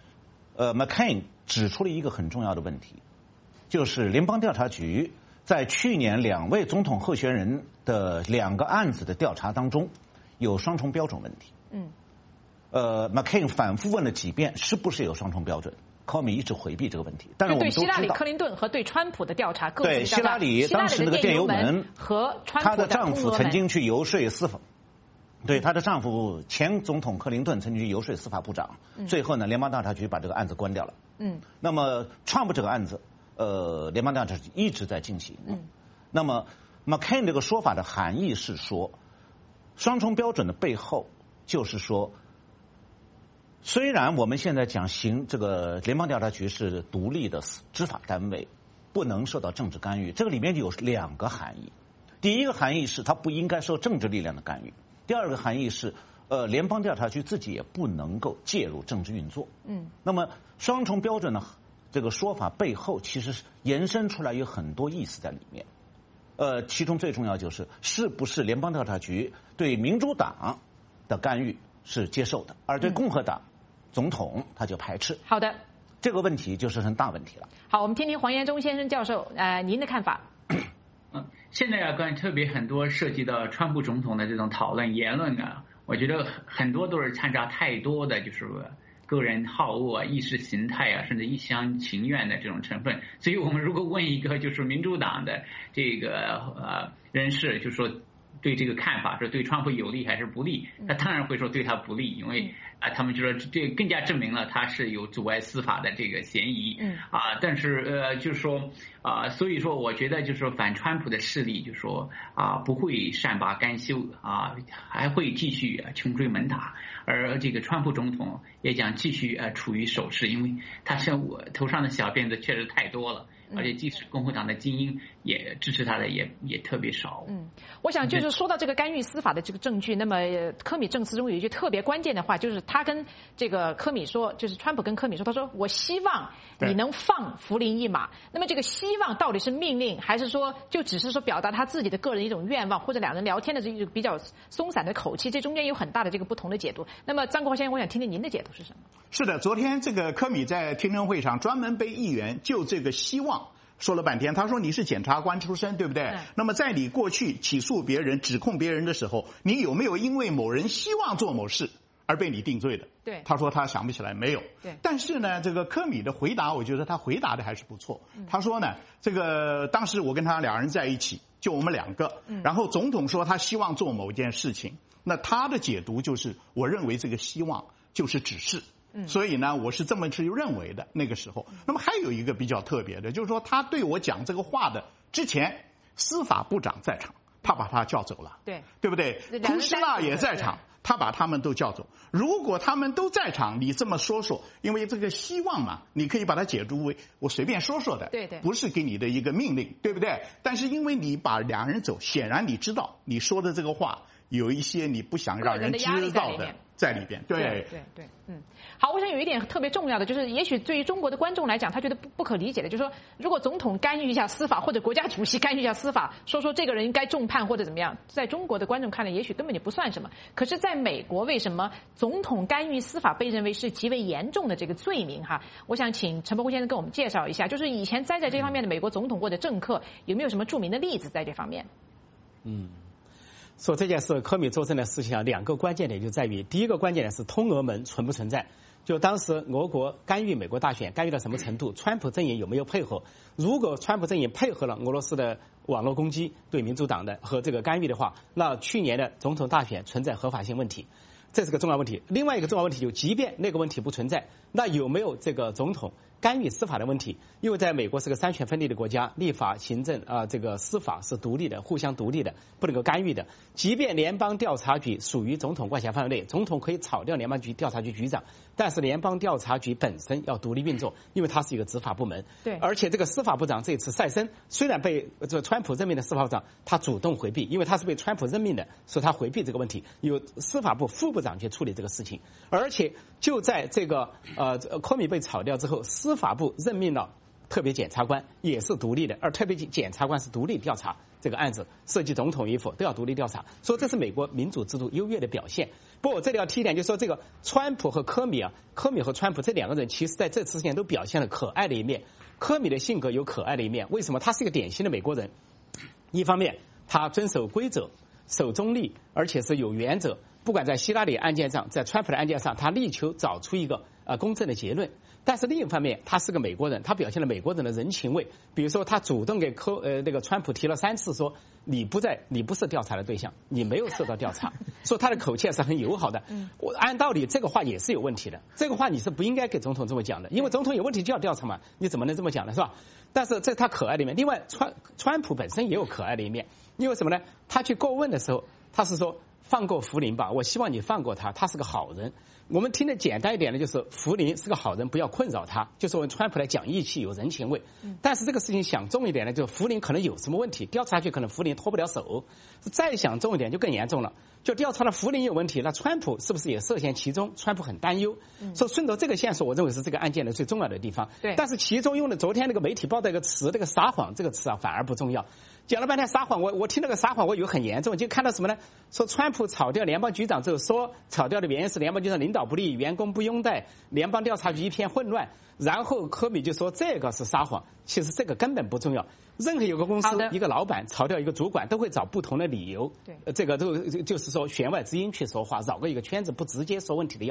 McCain 指出了一个很重要的问题，就是联邦调查局在去年2位总统候选人的2个案子的调查当中有双重标准问题。McCain 反复问了几遍是不是有双重标准，科米一直回避这个问题。但是我们都知道，
对希拉里、克林顿和对川普的调查，
对希拉里当时那个电邮门
和川普
她的丈夫曾经去游说司法，对她的丈夫前总统克林顿曾经去游说司法部长，最后呢，联邦调查局把这个案子关掉了。那么川普这个案子，联邦调查局一直在进行。那么 McCain 这个说法的含义是说，双重标准的背后就是说，虽然我们现在讲这个联邦调查局是独立的执法单位，不能受到政治干预，这个里面有2个含义。第一个含义是它不应该受政治力量的干预，第二个含义是联邦调查局自己也不能够介入政治运作。那么双重标准的这个说法背后其实是延伸出来有很多意思在里面。其中最重要就是是不是联邦调查局对民主党的干预是接受的，而对共和党总统他就排斥。
好的，
这个问题就是很大问题了。
好，我们听听黄延忠先生教授您的看法。
现在啊，特别很多涉及到川普总统的这种讨论言论啊，我觉得很多都是掺杂太多的就是个人好恶啊、意识形态啊，甚至一厢情愿的这种成分。所以我们如果问一个就是民主党的这个人士，就说对这个看法，说对川普有利还是不利，他当然会说对他不利，因为他们就说这更加证明了他是有阻碍司法的这个嫌疑。但是就是说所以说我觉得就是说反川普的势力就是说不会善罢甘休还会继续穷追猛打，而这个川普总统也将继续处于守势，因为他我头上的小辫子确实太多了。而且即使共和党的精英也支持他的也特别少。
我想就是说到这个干预司法的这个证据，那么科米证词中有一句特别关键的话，就是他跟这个科米说，就是川普跟科米说，他说我希望你能放福林一马。那么这个希望到底是命令，还是说就只是说表达他自己的个人一种愿望，或者两人聊天的这种比较松散的口气，这中间有很大的这个不同的解读。那么张国华先生，我想听听您的解读是什么？
是的，昨天这个科米在听证会上专门被议员就这个希望说了半天。他说你是检察官出身，对不对？那么在你过去起诉别人、指控别人的时候，你有没有因为某人希望做某事而被你定罪的？
对，
他说他想不起来，没有。
对，
但是呢，这个科米的回答，我觉得他回答的还是不错。他说呢，这个当时我跟他两人在一起，就我们两个，然后总统说他希望做某件事情，那他的解读就是我认为这个希望就是指示。所以呢，我是这么去认为的那个时候。那么还有一个比较特别的，就是说他对我讲这个话的之前，司法部长在场，他把他叫走了，对不对？库什纳也在场，他把他们都叫走。如果他们都在场，你这么说说，因为这个希望嘛，你可以把它解读为我随便说说的，
对，
不是给你的一个命令，对不对？但是因为你把两人走，显然你知道你说的这个话有一些你不想让人知道的在里边，对。
好，我想有一点特别重要的，就是也许对于中国的观众来讲，他觉得不可理解的，就是说，如果总统干预一下司法，或者国家主席干预一下司法，说这个人应该重判或者怎么样，在中国的观众看来，也许根本就不算什么。可是，在美国，为什么总统干预司法被认为是极为严重的这个罪名？我想请陈伯公先生跟我们介绍一下，就是以前栽在这方面的美国总统或者政客，有没有什么著名的例子在这方面？
说这件事，科米作证的事情上，两个关键点就在于，第一个关键点是通俄门存不存在。就当时俄国干预美国大选，干预到什么程度？川普阵营有没有配合？如果川普阵营配合了俄罗斯的网络攻击对民主党的和这个干预的话，那去年的总统大选存在合法性问题，这是个重要问题。另外一个重要问题就，即便那个问题不存在，那有没有这个总统干预司法的问题？因为在美国是个三权分立的国家，立法、行政这个司法是独立的，互相独立的，不能够干预的。即便联邦调查局属于总统管辖范围内，总统可以炒掉联邦调查局局长，但是联邦调查局本身要独立运作，因为它是一个执法部门。
对，
而且这个司法部长这次赛森虽然被这个川普任命的司法部长，他主动回避，因为他是被川普任命的，所以他回避这个问题，由司法部副部长去处理这个事情。而且就在这个科米被炒掉之后，司法部任命了特别检察官，也是独立的，而特别检察官是独立调查这个案子，涉及总统与否都要独立调查，所以这是美国民主制度优越的表现。不过我这里要提一点，就是说这个川普和科米科米和川普这两个人其实在这次事件都表现了可爱的一面。科米的性格有可爱的一面，为什么？他是一个典型的美国人，一方面他遵守规则，守中立，而且是有原则，不管在希拉里案件上，在川普的案件上，他力求找出一个公正的结论。但是另一方面，他是个美国人，他表现了美国人的人情味。比如说，他主动给那个川普提了3次说，你不是调查的对象，你没有受到调查，说他的口气是很友好的。我按道理这个话也是有问题的，这个话你是不应该给总统这么讲的，因为总统有问题就要调查嘛，你怎么能这么讲呢？是吧？但是这是他可爱的一面。另外，川普本身也有可爱的一面，因为什么呢？他去过问的时候，他是说放过福林吧，我希望你放过他，他是个好人。我们听得简单一点的就是福林是个好人，不要困扰他，就是我们川普来讲义气有人情味。但是这个事情想重一点呢，就是福林可能有什么问题，调查下去可能福林脱不了手。再想重一点就更严重了，就调查了福林有问题，那川普是不是也涉嫌其中？川普很担忧。所以顺着这个线索，我认为是这个案件的最重要的地方。
对。
但是其中用的昨天那个媒体报道一个词，这个撒谎这个词反而不重要。讲了半天撒谎，我听那个撒谎，我以为很严重，就看到什么呢？说川普炒掉联邦局长之后，说炒掉的原因是联邦局长领导不力，员工不拥戴，联邦调查局一片混乱。然后科米就说这个是撒谎，其实这个根本不重要。任何有个公司一个老板炒掉一个主管，都会找不同的理由。对，这个都就是说弦外之音去说话，绕过一个圈子，不直接说问题的要点。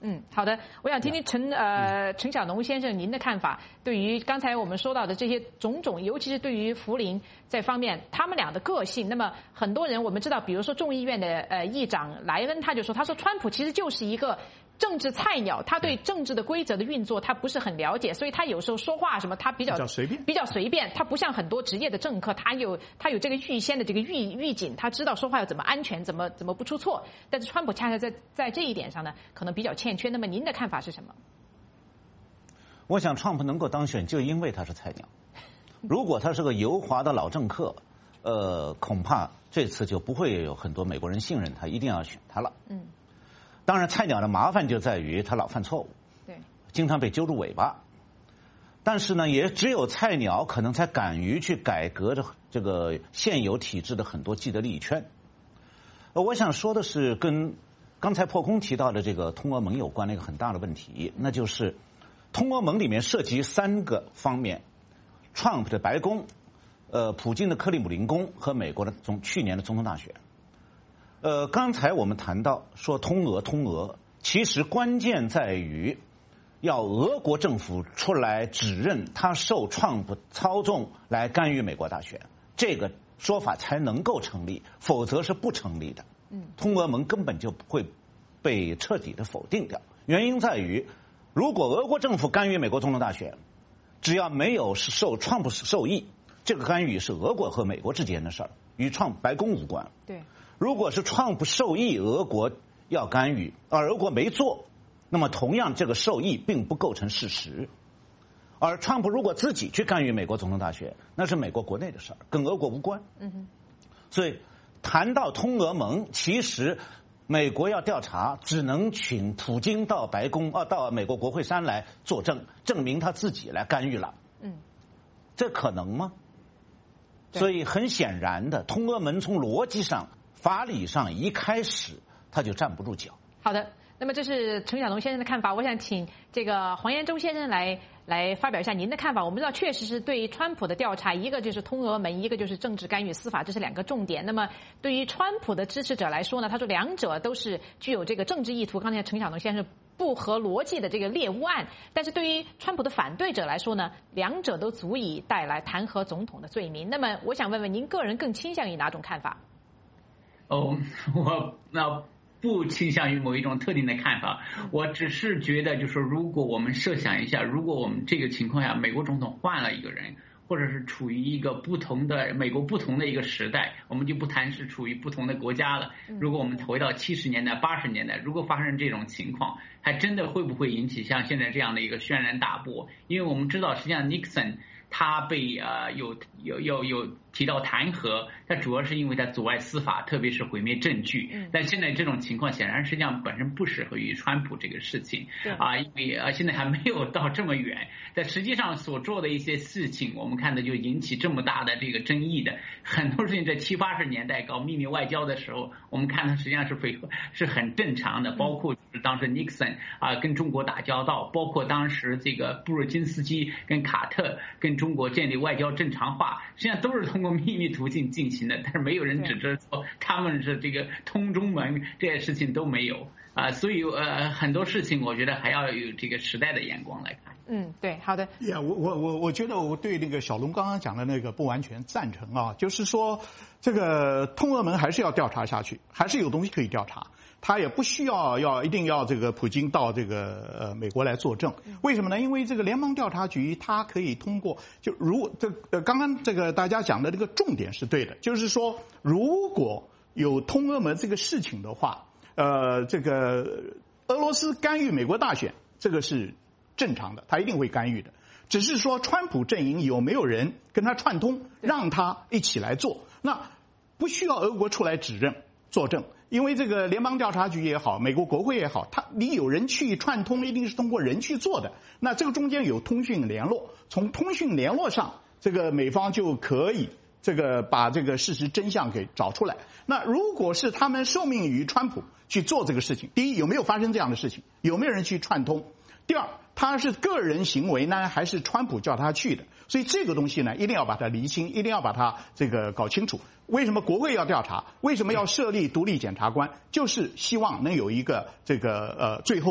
好的，我想听听陈小农先生您的看法，对于刚才我们说到的这些种种，尤其是对于福林这方面，他们俩的个性。那么很多人我们知道，比如说众议院的议长莱恩他说川普其实就是一个政治菜鸟，他对政治的规则的运作他不是很了解，所以他有时候说话什么他比较随便，他不像很多职业的政客，他有这个预先的这个预警，他知道说话要怎么安全，怎么不出错。但是川普恰恰在这一点上呢，可能比较欠缺。那么您的看法是什么？
我想川普能够当选，就因为他是菜鸟。如果他是个油滑的老政客，恐怕这次就不会有很多美国人信任他，一定要选他了。当然，菜鸟的麻烦就在于他老犯错误，
对，
经常被揪住尾巴。但是呢，也只有菜鸟可能才敢于去改革这个现有体制的很多既得利益圈。我想说的是，跟刚才破空提到的这个通俄盟有关的一个很大的问题，那就是通俄盟里面涉及3个方面：Trump 的白宫、普京的克里姆林宫和美国的去年的总统大选。刚才我们谈到说通俄，其实关键在于要俄国政府出来指认他受Trump操纵来干预美国大选，这个说法才能够成立，否则是不成立的。通俄盟根本就不会被彻底的否定掉。原因在于，如果俄国政府干预美国总统大选，只要没有受Trump受益，这个干预是俄国和美国之间的事儿，与Trump白宫无关。
对。
如果是Trump受益，俄国要干预，而俄国没做，那么同样这个受益并不构成事实。而Trump如果自己去干预美国总统大选，那是美国国内的事儿，跟俄国无关。所以谈到通俄盟，其实美国要调查，只能请普京到白宫到美国国会山来作证，证明他自己来干预了。这可能吗？所以很显然的，通俄门从逻辑上、法理上一开始他就站不住脚。
好的，那么这是陈小农先生的看法，我想请这个黄延洲先生来发表一下您的看法。我们知道，确实是对于川普的调查，一个就是通俄门，一个就是政治干预司法，这是2个重点。那么对于川普的支持者来说呢，他说2者都是具有这个政治意图。刚才陈小农先生不合逻辑的这个猎巫案，但是对于川普的反对者来说呢，2者都足以带来弹劾总统的罪名。那么我想问问您个人更倾向于哪种看法？
我不倾向于某一种特定的看法，我只是觉得就是如果我们设想一下，如果我们这个情况下美国总统换了一个人，或者是处于一个美国不同的一个时代，我们就不谈是处于不同的国家了。如果我们回到70年代、80年代，如果发生这种情况，还真的会不会引起像现在这样的一个轩然大波？因为我们知道，实际上 Nixon 他被有提到弹劾，它主要是因为它阻碍司法，特别是毁灭证据。但现在这种情况显然实际上本身不适合于川普这个事情因为现在还没有到这么远。但实际上所做的一些事情，我们看的就引起这么大的这个争议的很多事情，在70、80年代搞秘密外交的时候，我们看的实际上是很正常的，包括就是当时 Nixon 跟中国打交道，包括当时这个布尔津斯基跟卡特跟中国建立外交正常化，实际上都是通过秘密途径进行的，但是没有人指责说他们是这个通中门，这些事情都没有所以很多事情我觉得还要有这个时代的眼光来看。
对，好的。
我觉得我对那个小龙刚刚讲的那个不完全赞成啊，就是说这个通俄门还是要调查下去，还是有东西可以调查。他也不需要一定要这个普京到这个美国来作证，为什么呢？因为这个联邦调查局它可以通过，就如刚刚这个大家讲的这个重点是对的，就是说如果有通俄门这个事情的话，这个俄罗斯干预美国大选，这个是正常的，他一定会干预的。只是说川普阵营有没有人跟他串通，让他一起来做，那不需要俄国出来指认作证。因为这个联邦调查局也好，美国国会也好，你有人去串通，一定是通过人去做的。那这个中间有通讯联络，从通讯联络上，这个美方就可以这个把这个事实真相给找出来。那如果是他们受命于川普去做这个事情，第一，有没有发生这样的事情？有没有人去串通？第二，他是个人行为呢，还是川普叫他去的？所以这个东西呢，一定要把它厘清，一定要把它这个搞清楚。为什么国会要调查？为什么要设立独立检察官？就是希望能有一个这个最后的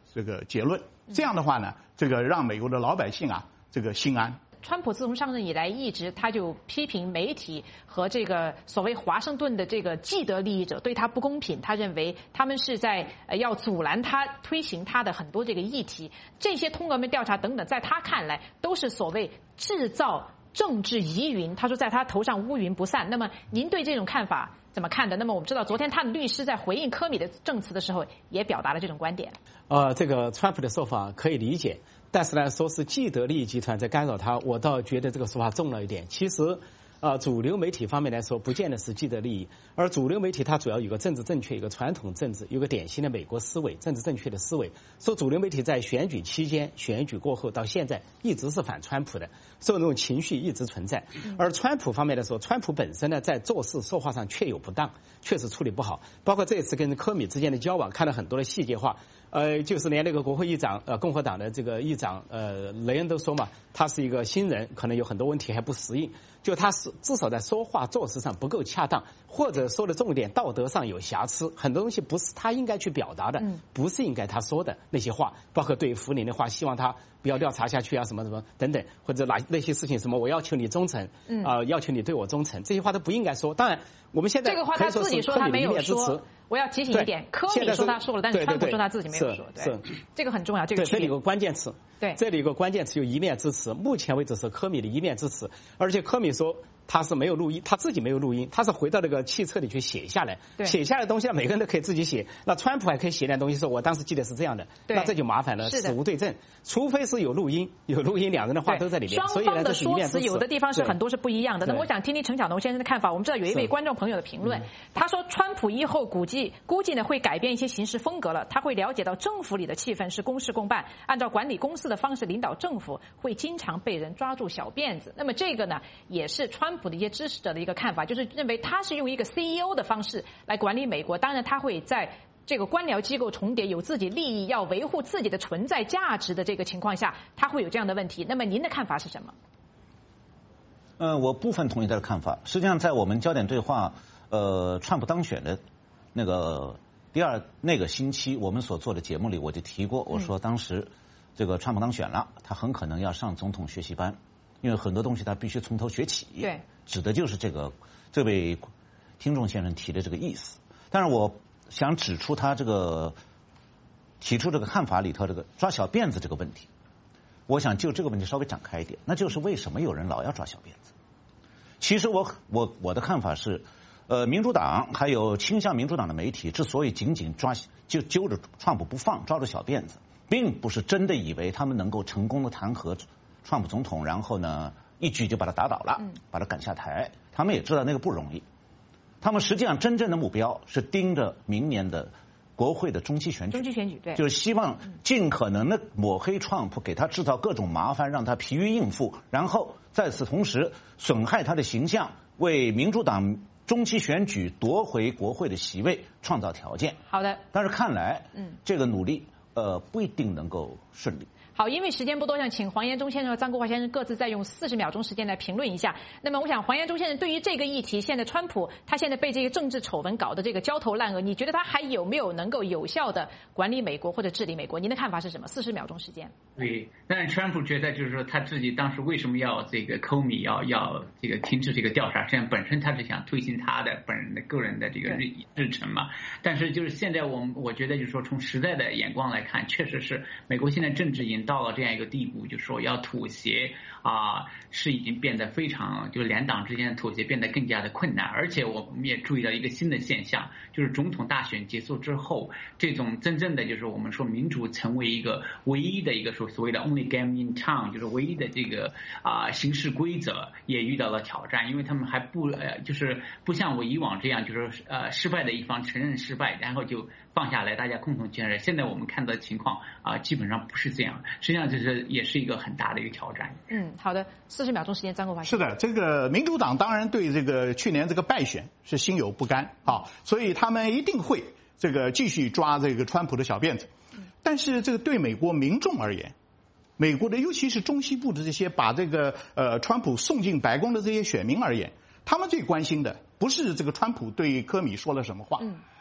这个结论。这样的话呢，这个让美国的老百姓啊这个心安。
川普自从上任以来，一直他就批评媒体和这个所谓华盛顿的这个既得利益者对他不公平，他认为他们是在要阻拦他推行他的很多这个议题，这些通俄门调查等等，在他看来都是所谓制造政治疑云。他说在他头上乌云不散。那么您对这种看法怎么看的？那么我们知道，昨天他的律师在回应科米的证词的时候，也表达了这种观点。
这个川普的说法可以理解，但是呢，说是既得利益集团在干扰他，我倒觉得这个说法重了一点。其实，主流媒体方面来说，不见得是既得利益，而主流媒体它主要有个政治正确，有个传统政治，有个典型的美国思维，政治正确的思维。说主流媒体在选举期间、选举过后到现在一直是反川普的，所以那种情绪一直存在。而川普方面来说，川普本身呢在做事说话上确有不当，确实处理不好，包括这一次跟科米之间的交往，看了很多的细节化。就是连那个国会议长，共和党的这个议长，雷恩都说嘛，他是一个新人，可能有很多问题还不适应。就他是至少在说话做事上不够恰当，或者说的重点道德上有瑕疵，很多东西不是他应该去表达的，不是应该他说的那些话，包括对福林的话，希望他不要调查下去啊，什么什么等等，或者那些事情，什么我要求你忠诚，要求你对我忠诚，这些话都不应该说。当然，我们现在
这个话他自己说他没有说。我要提醒一点，科米说他说了，但是川普说他自己没有说。对，这个很重要。这个
这里有个关键词。
对，
这里有个关键词，有一面之词。目前为止是科米的一面之词，而且科米说他是没有录音，他自己没有录音，他是回到那个汽车里去写下来，写下来的东西每个人都可以自己写。那川普还可以写点东西，说我当时记得是这样的，那这就麻烦了，死无对证。除非是有录音，两人的话都在里面。
双方的说辞有的地方是很多是不一样的。那么我想听听陈晓农先生的看法。我们知道有一位观众朋友的评论，他说川普以后估计呢会改变一些行事风格了，他会了解到政府里的气氛是公事公办，按照管理公司的方式领导政府，会经常被人抓住小辫子。那么这个呢，也是川普的一些支持者的一个看法，就是认为他是用一个 CEO 的方式来管理美国，当然他会在这个官僚机构重叠，有自己利益要维护自己的存在价值的这个情况下，他会有这样的问题。那么您的看法是什么？
我部分同意他的看法。实际上，在我们焦点对话，川普当选的那个那个星期，我们所做的节目里，我就提过，我说当时这个川普当选了，他很可能要上总统学习班，因为很多东西他必须从头学起。
对，
指的就是这位听众先生提的这个意思。但是我想指出他提出这个看法里头这个抓小辫子这个问题，我想就这个问题稍微展开一点，那就是为什么有人老要抓小辫子？其实我的看法是，民主党还有倾向民主党的媒体之所以紧紧揪着川普不放，抓住小辫子，并不是真的以为他们能够成功的弹劾川普总统，然后呢一举就把他打倒了，把他赶下台。他们也知道那个不容易，他们实际上真正的目标是盯着明年的国会的中期选举，
对，
就是希望尽可能的抹黑川普，给他制造各种麻烦，让他疲于应付，然后在此同时损害他的形象，为民主党中期选举夺回国会的席位创造条件。
好的，
但是看来，这个努力不一定能够顺利。
好，因为时间不多，想请黄延忠先生和张国华先生各自再用40秒钟时间来评论一下。那么我想黄延忠先生对于这个议题，现在川普他现在被这个政治丑闻搞得这个焦头烂额，你觉得他还有没有能够有效的管理美国或者治理美国？您的看法是什么？40秒钟时间。
对，但是川普觉得就是说他自己当时为什么要这个Comey要这个停止这个调查，实际上本身他是想推行他的本人的个人的这个日程嘛。但是就是现在我觉得就是说从时代的眼光来看，确实是美国现在政治已经到了这样一个地步，就是说要妥协是已经变得非常，就是两党之间的妥协变得更加的困难。而且我们也注意到一个新的现象，就是总统大选结束之后，这种真正的就是我们说民主成为一个唯一的一个所谓的 only game in town， 就是唯一的这个行事规则也遇到了挑战，因为他们还就是不像我以往这样，就是失败的一方承认失败，然后就放下来，大家共同建设。现在我们看到的情况基本上不是这样，实际上就是也是一个很大的一个挑战。
好的，40秒钟时间，张国华。
是的，这个民主党当然对这个去年这个败选是心有不甘所以他们一定会这个继续抓这个川普的小辫子。但是这个对美国民众而言，美国的尤其是中西部的这些把这个川普送进白宫的这些选民而言，他们最关心的不是这个川普对科米说了什么话，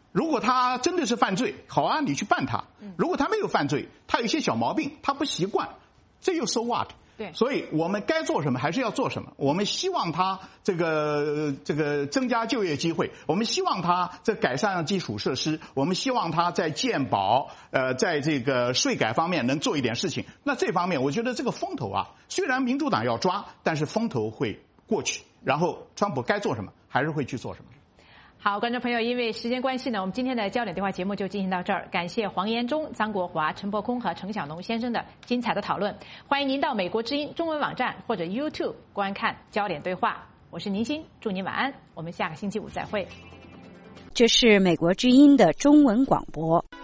如果他真的是犯罪，好啊，你去办他；如果他没有犯罪，他有一些小毛病，他不习惯，这又 so what？
对，
所以我们该做什么还是要做什么。我们希望他这个增加就业机会，我们希望他改善基础设施，我们希望他在健保在这个税改方面能做一点事情。那这方面我觉得这个风头啊，虽然民主党要抓，但是风头会过去，然后川普该做什么还是会去做什么。
好，观众朋友，因为时间关系呢，我们今天的焦点对话节目就进行到这儿。感谢黄延忠、张国华、陈伯空和程小农先生的精彩的讨论。欢迎您到美国之音中文网站或者 YouTube 观看焦点对话。我是宁欣，祝您晚安，我们下个星期五再会。
这是美国之音的中文广播。